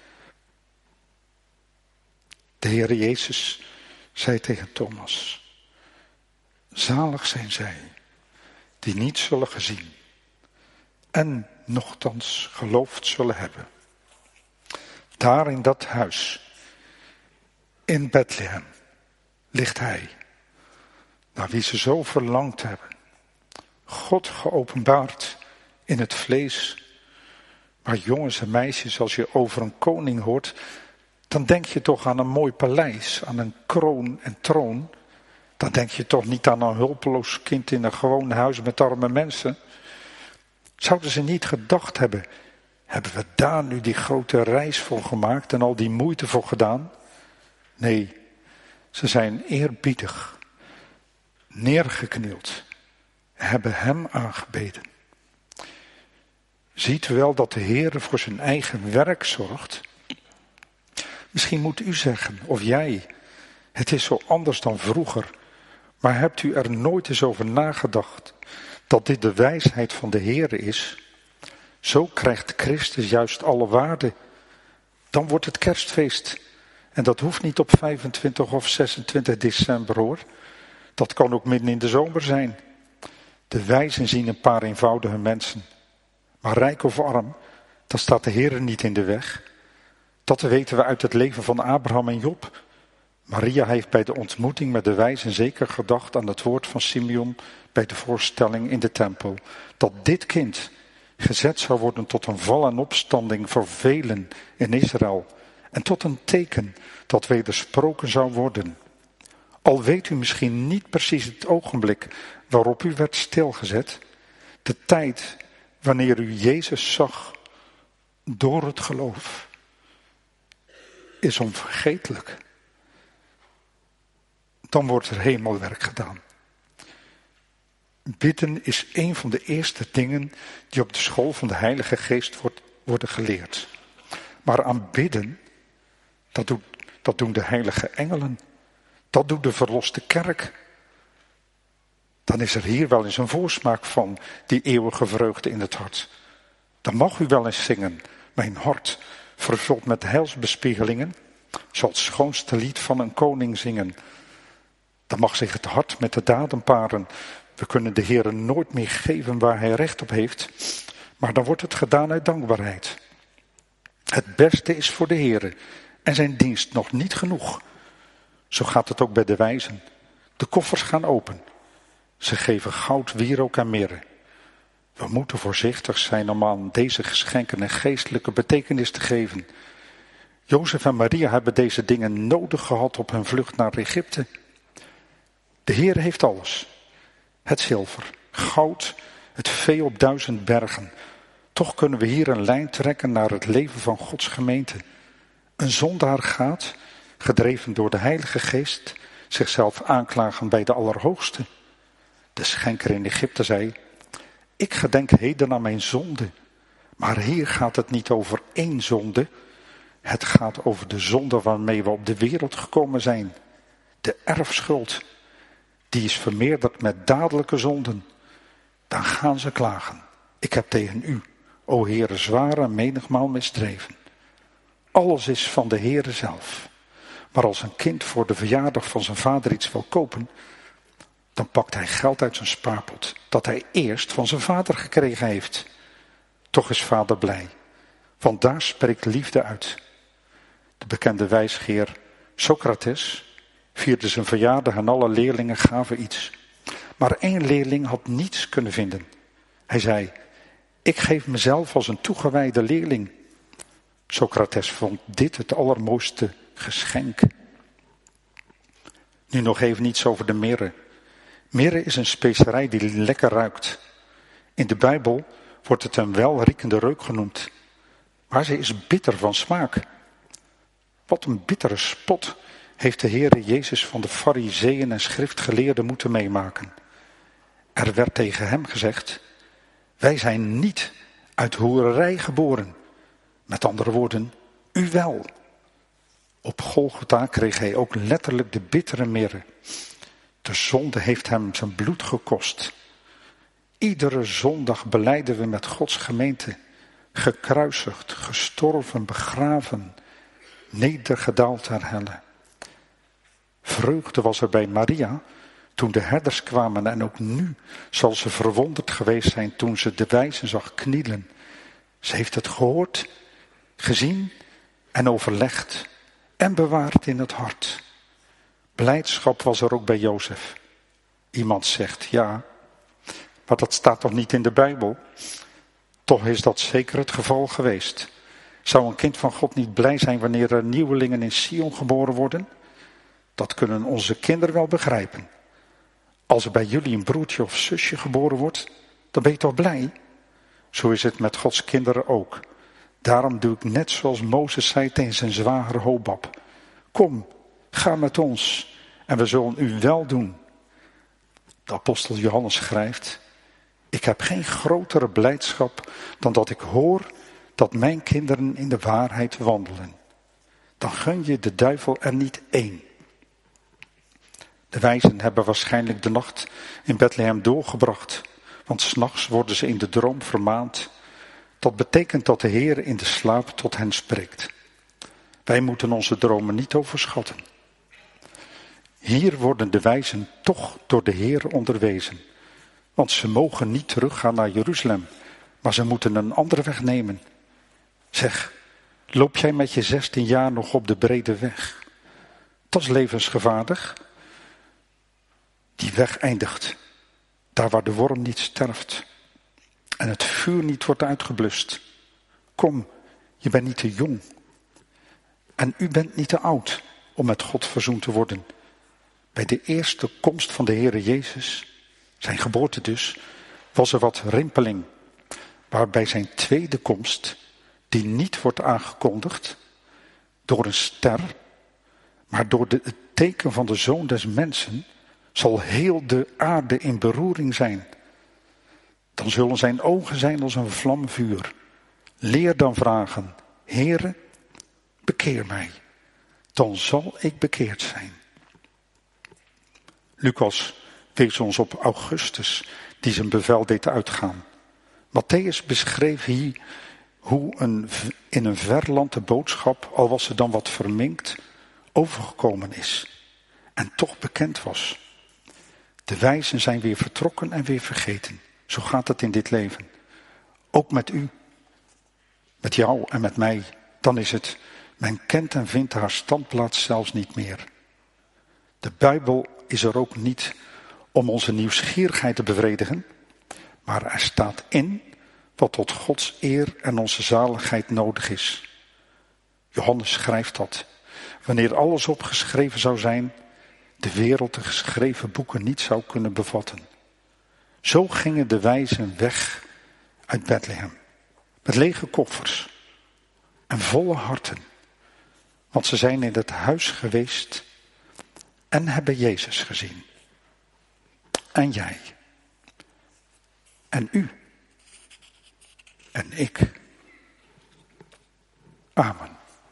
De Heere Jezus zei tegen Thomas: zalig zijn zij die niet zullen gezien en nochtans geloofd zullen hebben. Daar in dat huis, in Bethlehem, ligt hij, naar wie ze zo verlangd hebben. God geopenbaard in het vlees. Maar jongens en meisjes, als je over een koning hoort, dan denk je toch aan een mooi paleis, aan een kroon en troon. Dan denk je toch niet aan een hulpeloos kind in een gewoon huis met arme mensen. Zouden ze niet gedacht hebben: hebben we daar nu die grote reis voor gemaakt en al die moeite voor gedaan? Nee, ze zijn eerbiedig neergeknield en hebben hem aangebeden. Ziet u wel dat de Heer voor zijn eigen werk zorgt? Misschien moet u zeggen, of jij: het is zo anders dan vroeger. Maar hebt u er nooit eens over nagedacht dat dit de wijsheid van de Heere is? Zo krijgt Christus juist alle waarde. Dan wordt het kerstfeest. En dat hoeft niet op vijfentwintig of zesentwintig december hoor. Dat kan ook midden in de zomer zijn. De wijzen zien een paar eenvoudige mensen. Maar rijk of arm, dan staat de Heere niet in de weg. Dat weten we uit het leven van Abraham en Job. Maria heeft bij de ontmoeting met de wijzen zeker gedacht aan het woord van Simeon bij de voorstelling in de tempel. Dat dit kind gezet zou worden tot een val en opstanding voor velen in Israël. En tot een teken dat wedersproken zou worden. Al weet u misschien niet precies het ogenblik waarop u werd stilgezet. De tijd wanneer u Jezus zag door het geloof is onvergetelijk. Dan wordt er hemelwerk gedaan. Bidden is een van de eerste dingen die op de school van de Heilige Geest wordt, worden geleerd. Maar aan bidden, dat, doet, dat doen de heilige engelen. Dat doet de verloste kerk. Dan is er hier wel eens een voorsmaak van die eeuwige vreugde in het hart. Dan mag u wel eens zingen, mijn hart vervuld met heilsbespiegelingen, zal het schoonste lied van een koning zingen. Dan mag zich het hart met de daden paren. We kunnen de Heere nooit meer geven waar hij recht op heeft, maar dan wordt het gedaan uit dankbaarheid. Het beste is voor de Heere en zijn dienst nog niet genoeg. Zo gaat het ook bij de wijzen. De koffers gaan open. Ze geven goud, wierook en mirre. We moeten voorzichtig zijn om aan deze geschenken een geestelijke betekenis te geven. Jozef en Maria hebben deze dingen nodig gehad op hun vlucht naar Egypte. De Heer heeft alles. Het zilver, goud, het vee op duizend bergen. Toch kunnen we hier een lijn trekken naar het leven van Gods gemeente. Een zondaar gaat, gedreven door de Heilige Geest, zichzelf aanklagen bij de Allerhoogste. De schenker in Egypte zei, ik gedenk heden aan mijn zonde. Maar hier gaat het niet over één zonde. Het gaat over de zonde waarmee we op de wereld gekomen zijn. De erfschuld. Die is vermeerderd met dadelijke zonden. Dan gaan ze klagen. Ik heb tegen u, o Heere, zware menigmaal misdreven. Alles is van de Heere zelf. Maar als een kind voor de verjaardag van zijn vader iets wil kopen, dan pakt hij geld uit zijn spaarpot dat hij eerst van zijn vader gekregen heeft. Toch is vader blij, want daar spreekt liefde uit. De bekende wijsgeer Socrates vierde zijn verjaardag en alle leerlingen gaven iets. Maar één leerling had niets kunnen vinden. Hij zei, ik geef mezelf als een toegewijde leerling. Socrates vond dit het allermooiste geschenk. Nu nog even iets over de mirre. Mirre is een specerij die lekker ruikt. In de Bijbel wordt het een welriekende reuk genoemd. Maar ze is bitter van smaak. Wat een bittere spot heeft de Heere Jezus van de Farizeeën en schriftgeleerden moeten meemaken. Er werd tegen hem gezegd, wij zijn niet uit hoererij geboren. Met andere woorden, u wel. Op Golgotha kreeg hij ook letterlijk de bittere mirre. De zonde heeft hem zijn bloed gekost. Iedere zondag belijden we met Gods gemeente. Gekruisigd, gestorven, begraven, nedergedaald ter helle. Vreugde was er bij Maria toen de herders kwamen en ook nu zal ze verwonderd geweest zijn toen ze de wijzen zag knielen. Ze heeft het gehoord, gezien en overlegd en bewaard in het hart. Blijdschap was er ook bij Jozef. Iemand zegt, ja, maar dat staat toch niet in de Bijbel? Toch is dat zeker het geval geweest. Zou een kind van God niet blij zijn wanneer er nieuwelingen in Sion geboren worden? Dat kunnen onze kinderen wel begrijpen. Als er bij jullie een broertje of zusje geboren wordt, dan ben je toch blij? Zo is het met Gods kinderen ook. Daarom doe ik net zoals Mozes zei tegen zijn zwager Hobab. Kom, ga met ons en we zullen u wel doen. De apostel Johannes schrijft, ik heb geen grotere blijdschap dan dat ik hoor dat mijn kinderen in de waarheid wandelen. Dan gun je de duivel er niet één. De De wijzen hebben waarschijnlijk de nacht in Bethlehem doorgebracht, want 's nachts worden ze in de droom vermaand. Dat betekent dat de Heer in de slaap tot hen spreekt. Wij moeten onze dromen niet overschatten. Hier worden de wijzen toch door de Heer onderwezen. Want ze mogen niet teruggaan naar Jeruzalem, maar ze moeten een andere weg nemen. Zeg, loop jij met je zestien jaar nog op de brede weg? Dat is levensgevaarlijk. Die weg eindigt daar waar de worm niet sterft en het vuur niet wordt uitgeblust. Kom, je bent niet te jong en u bent niet te oud om met God verzoend te worden. Bij de eerste komst van de Heere Jezus, zijn geboorte dus, was er wat rimpeling. Maar bij zijn tweede komst, die niet wordt aangekondigd door een ster, maar door de, het teken van de Zoon des Mensen, zal heel de aarde in beroering zijn. Dan zullen zijn ogen zijn als een vlam vuur. Leer dan vragen, Heere, bekeer mij. Dan zal ik bekeerd zijn. Lucas wees ons op Augustus, die zijn bevel deed uitgaan. Matthäus beschreef hier hoe een, in een ver land de boodschap, al was ze dan wat verminkt, overgekomen is. En toch bekend was. De wijzen zijn weer vertrokken en weer vergeten. Zo gaat het in dit leven. Ook met u, met jou en met mij. Dan is het, men kent en vindt haar standplaats zelfs niet meer. De Bijbel is er ook niet om onze nieuwsgierigheid te bevredigen, maar er staat in wat tot Gods eer en onze zaligheid nodig is. Johannes schrijft dat. Wanneer alles opgeschreven zou zijn, de wereld de geschreven boeken niet zou kunnen bevatten. Zo gingen de wijzen weg uit Bethlehem, met lege koffers en volle harten, want ze zijn in het huis geweest en hebben Jezus gezien. En jij. En u. En ik. Amen.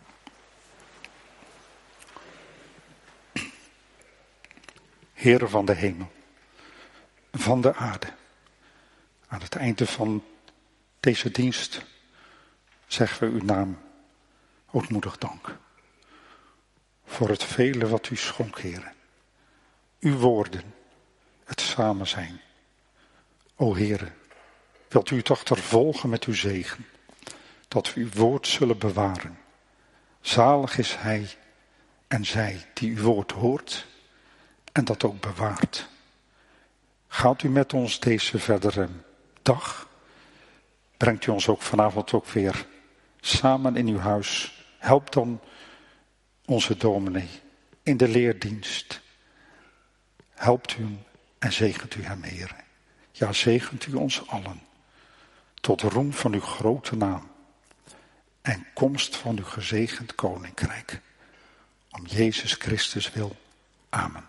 Heere van de hemel, van de aarde. Aan het einde van deze dienst zeggen we uw naam ootmoedig dank. Voor het vele wat u schonk, Heere. Uw woorden, het samen zijn. O Heere, wilt u het achtervolgen met uw zegen, dat we uw woord zullen bewaren. Zalig is hij en zij die uw woord hoort en dat ook bewaart. Gaat u met ons deze verdere dag, brengt u ons ook vanavond ook weer samen in uw huis. Help dan onze dominee in de leerdienst. Helpt u hem en zegent u hem, Heere. Ja, zegent u ons allen. Tot roem van uw grote naam. En komst van uw gezegend koninkrijk. Om Jezus Christus wil. Amen.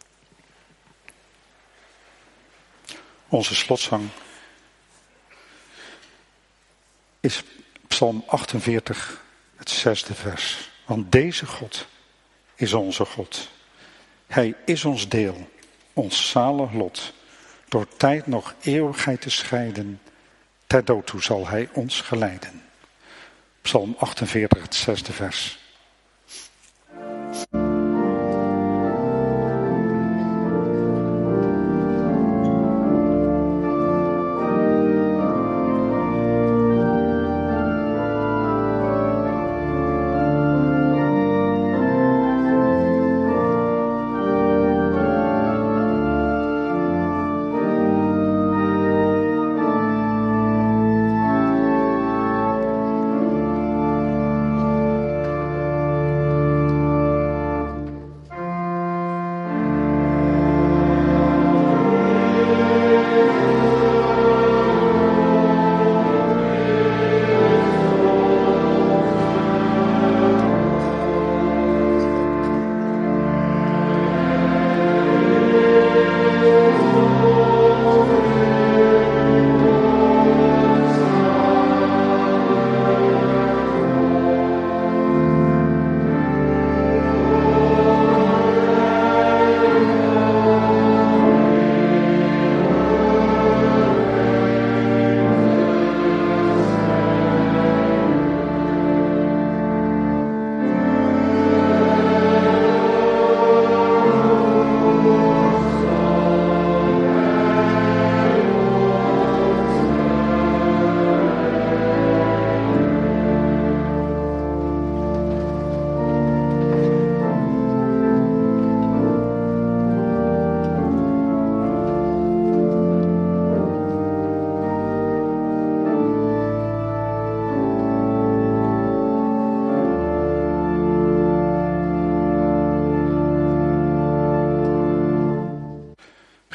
Onze slotzang is Psalm achtenveertig, het zesde vers. Want deze God is onze God. Hij is ons deel, ons zalig lot. Door tijd nog eeuwigheid te scheiden, ter dood toe zal hij ons geleiden. Psalm achtenveertig, het zesde vers.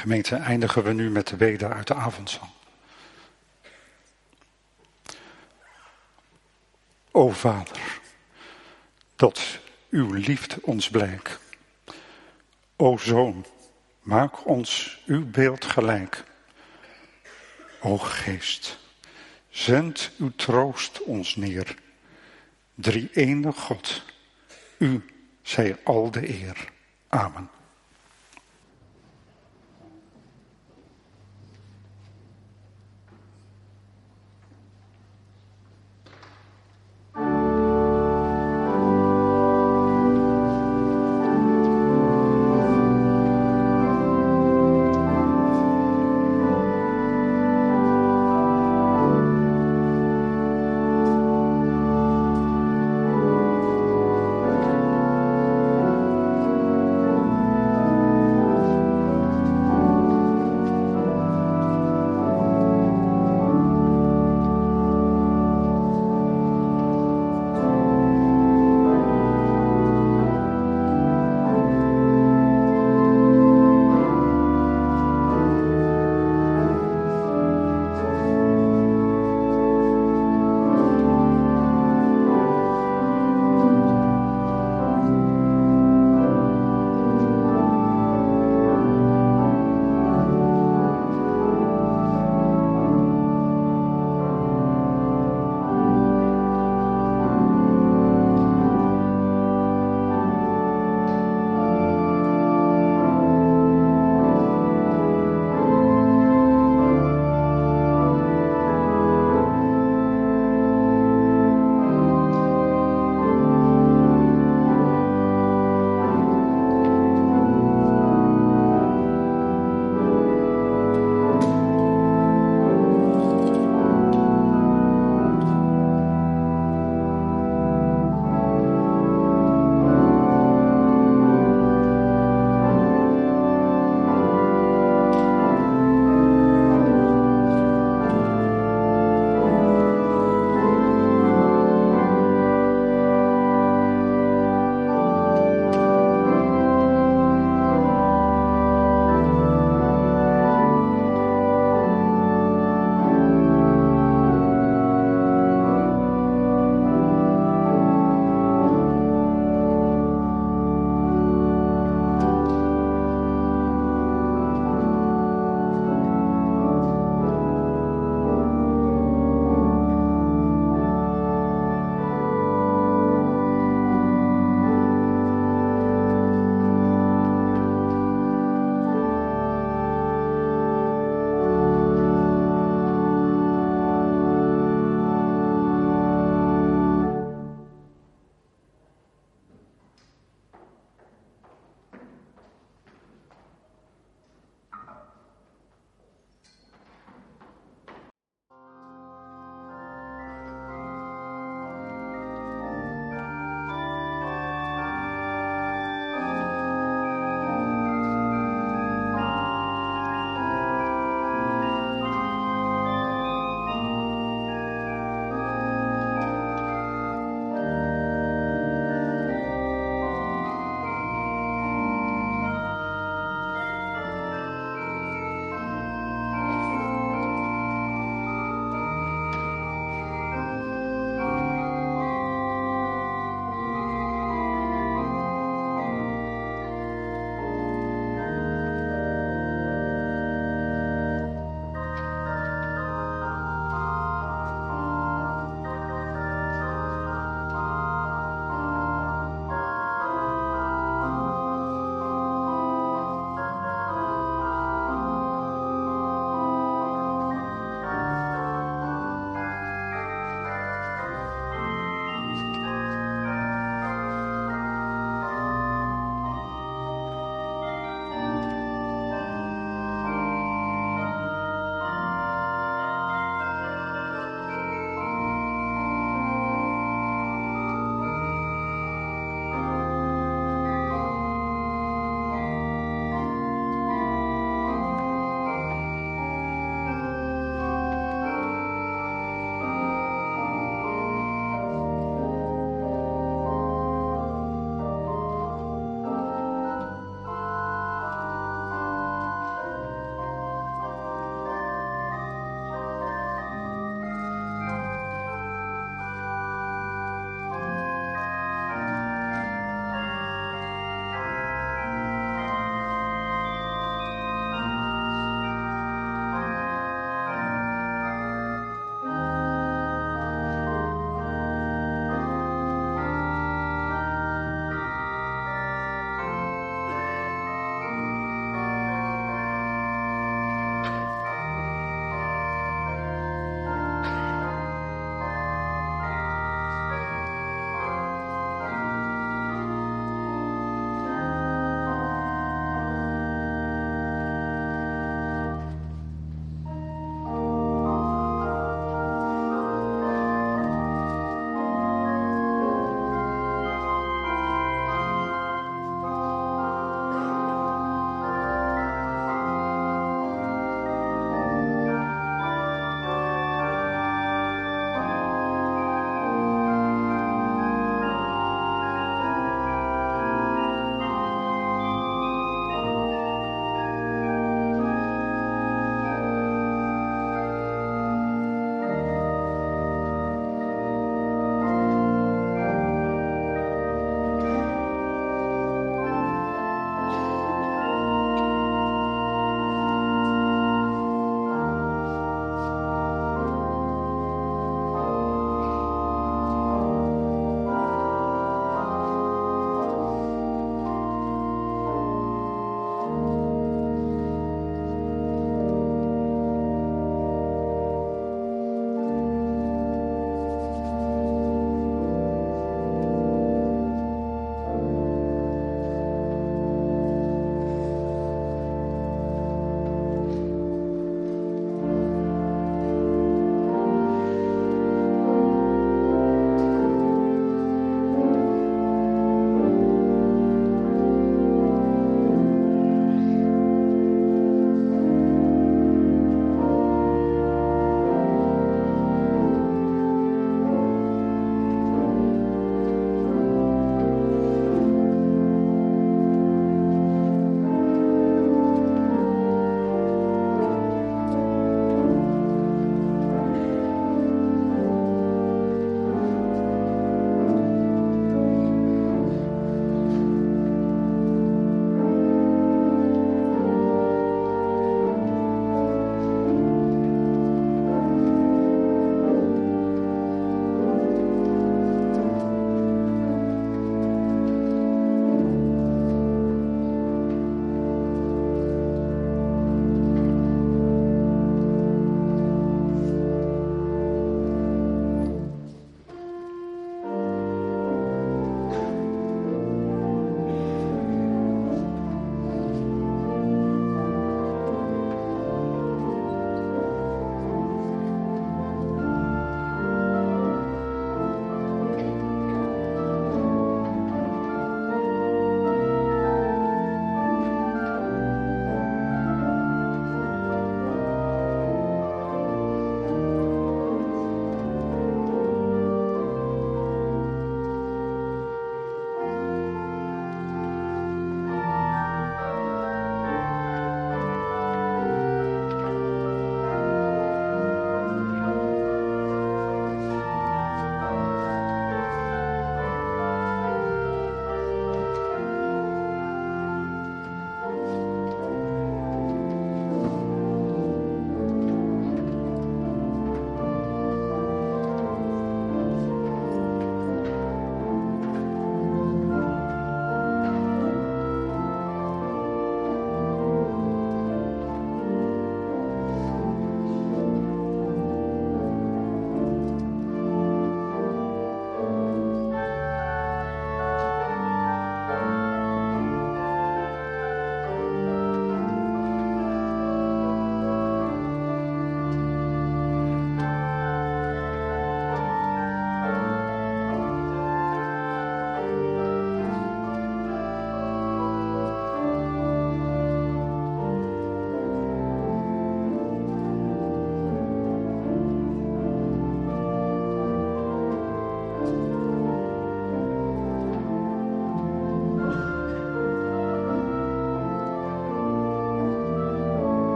Gemeente, eindigen we nu met de bede uit de avondzang. O Vader, dat uw liefde ons blijk. O Zoon, maak ons uw beeld gelijk. O Geest, zend uw troost ons neer. Drie-ene God, u zij al de eer. Amen.